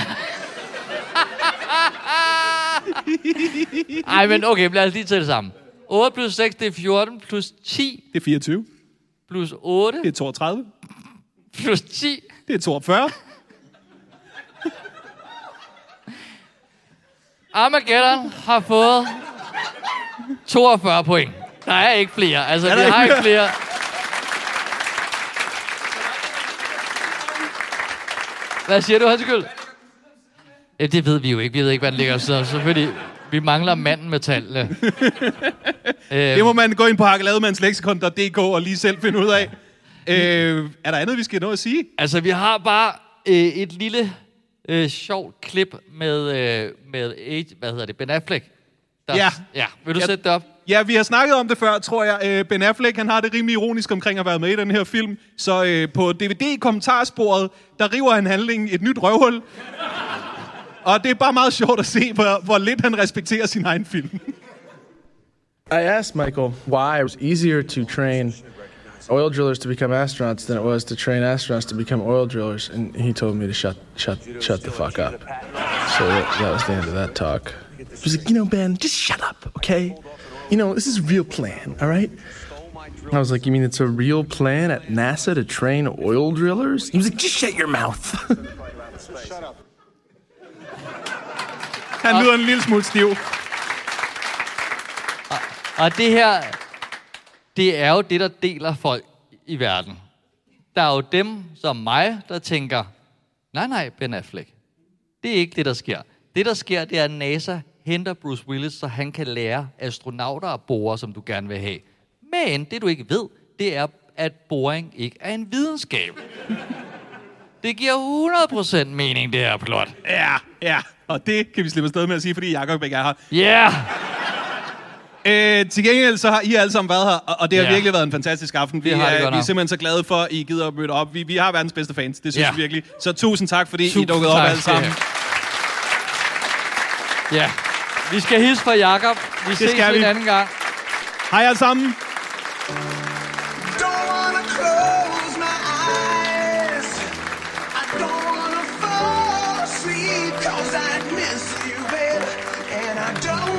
Ej, men okay, lad os lige tage det sammen. 8 plus 6, det er 14, plus 10. Det er 24. Plus 8. Det er 32. Plus 10. Det er 42. Armageddon har fået 42 point. Der er ikke flere. Altså, vi har ikke flere. Hvad siger du, Hanskyld? Ja, det ved vi jo ikke. Vi ved ikke, hvad den ligger. Så selvfølgelig, vi mangler manden med tallene. Det må man gå ind på hakkelademansleksikon.dk og lige selv finde ud af. Er der andet, vi skal nå at sige? Altså, vi har bare et lille sjovt klip med Ben Affleck. Ja. Vil du sætte det op? Ja, vi har snakket om det før, tror jeg. Ben Affleck, han har det rimelig ironisk omkring at være med i den her film. Så på DVD-kommentarsporet, der river han handlingen et nyt røvhul. Og det er bare meget sjovt at se, hvor lidt han respekterer sin egen film. I asked Michael why it was easier to train oil drillers to become astronauts than it was to train astronauts to become oil drillers, and he told me to shut the fuck up. So that was the end of that talk. He was like, Ben, just shut up, okay? This is a real plan, all right? I was like, you mean it's a real plan at NASA to train oil drillers? He was like, just shut your mouth. Han lyder en lille smule stiv. Og det her, det er jo det, der deler folk i verden. Der er jo dem som mig, der tænker, nej, Ben Affleck. Det er ikke det, der sker. Det, der sker, det er, at NASA henter Bruce Willis, så han kan lære astronauter at bore, som du gerne vil have. Men det, du ikke ved, det er, at boring ikke er en videnskab. Det giver 100% mening, det her plot. Ja. Og det kan vi slippe afsted med at sige, fordi Jacob ikke er her. Ja! Til gengæld så har I alle sammen været her, og det har virkelig været en fantastisk aften. Vi er simpelthen så glade for, at I gider at møde op. Vi har verdens bedste fans, det synes vi virkelig. Så tusind tak, fordi I dukkede op alle sammen. Ja, vi skal hilse fra Jacob. Vi ses en anden gang. Hej alle sammen. Don't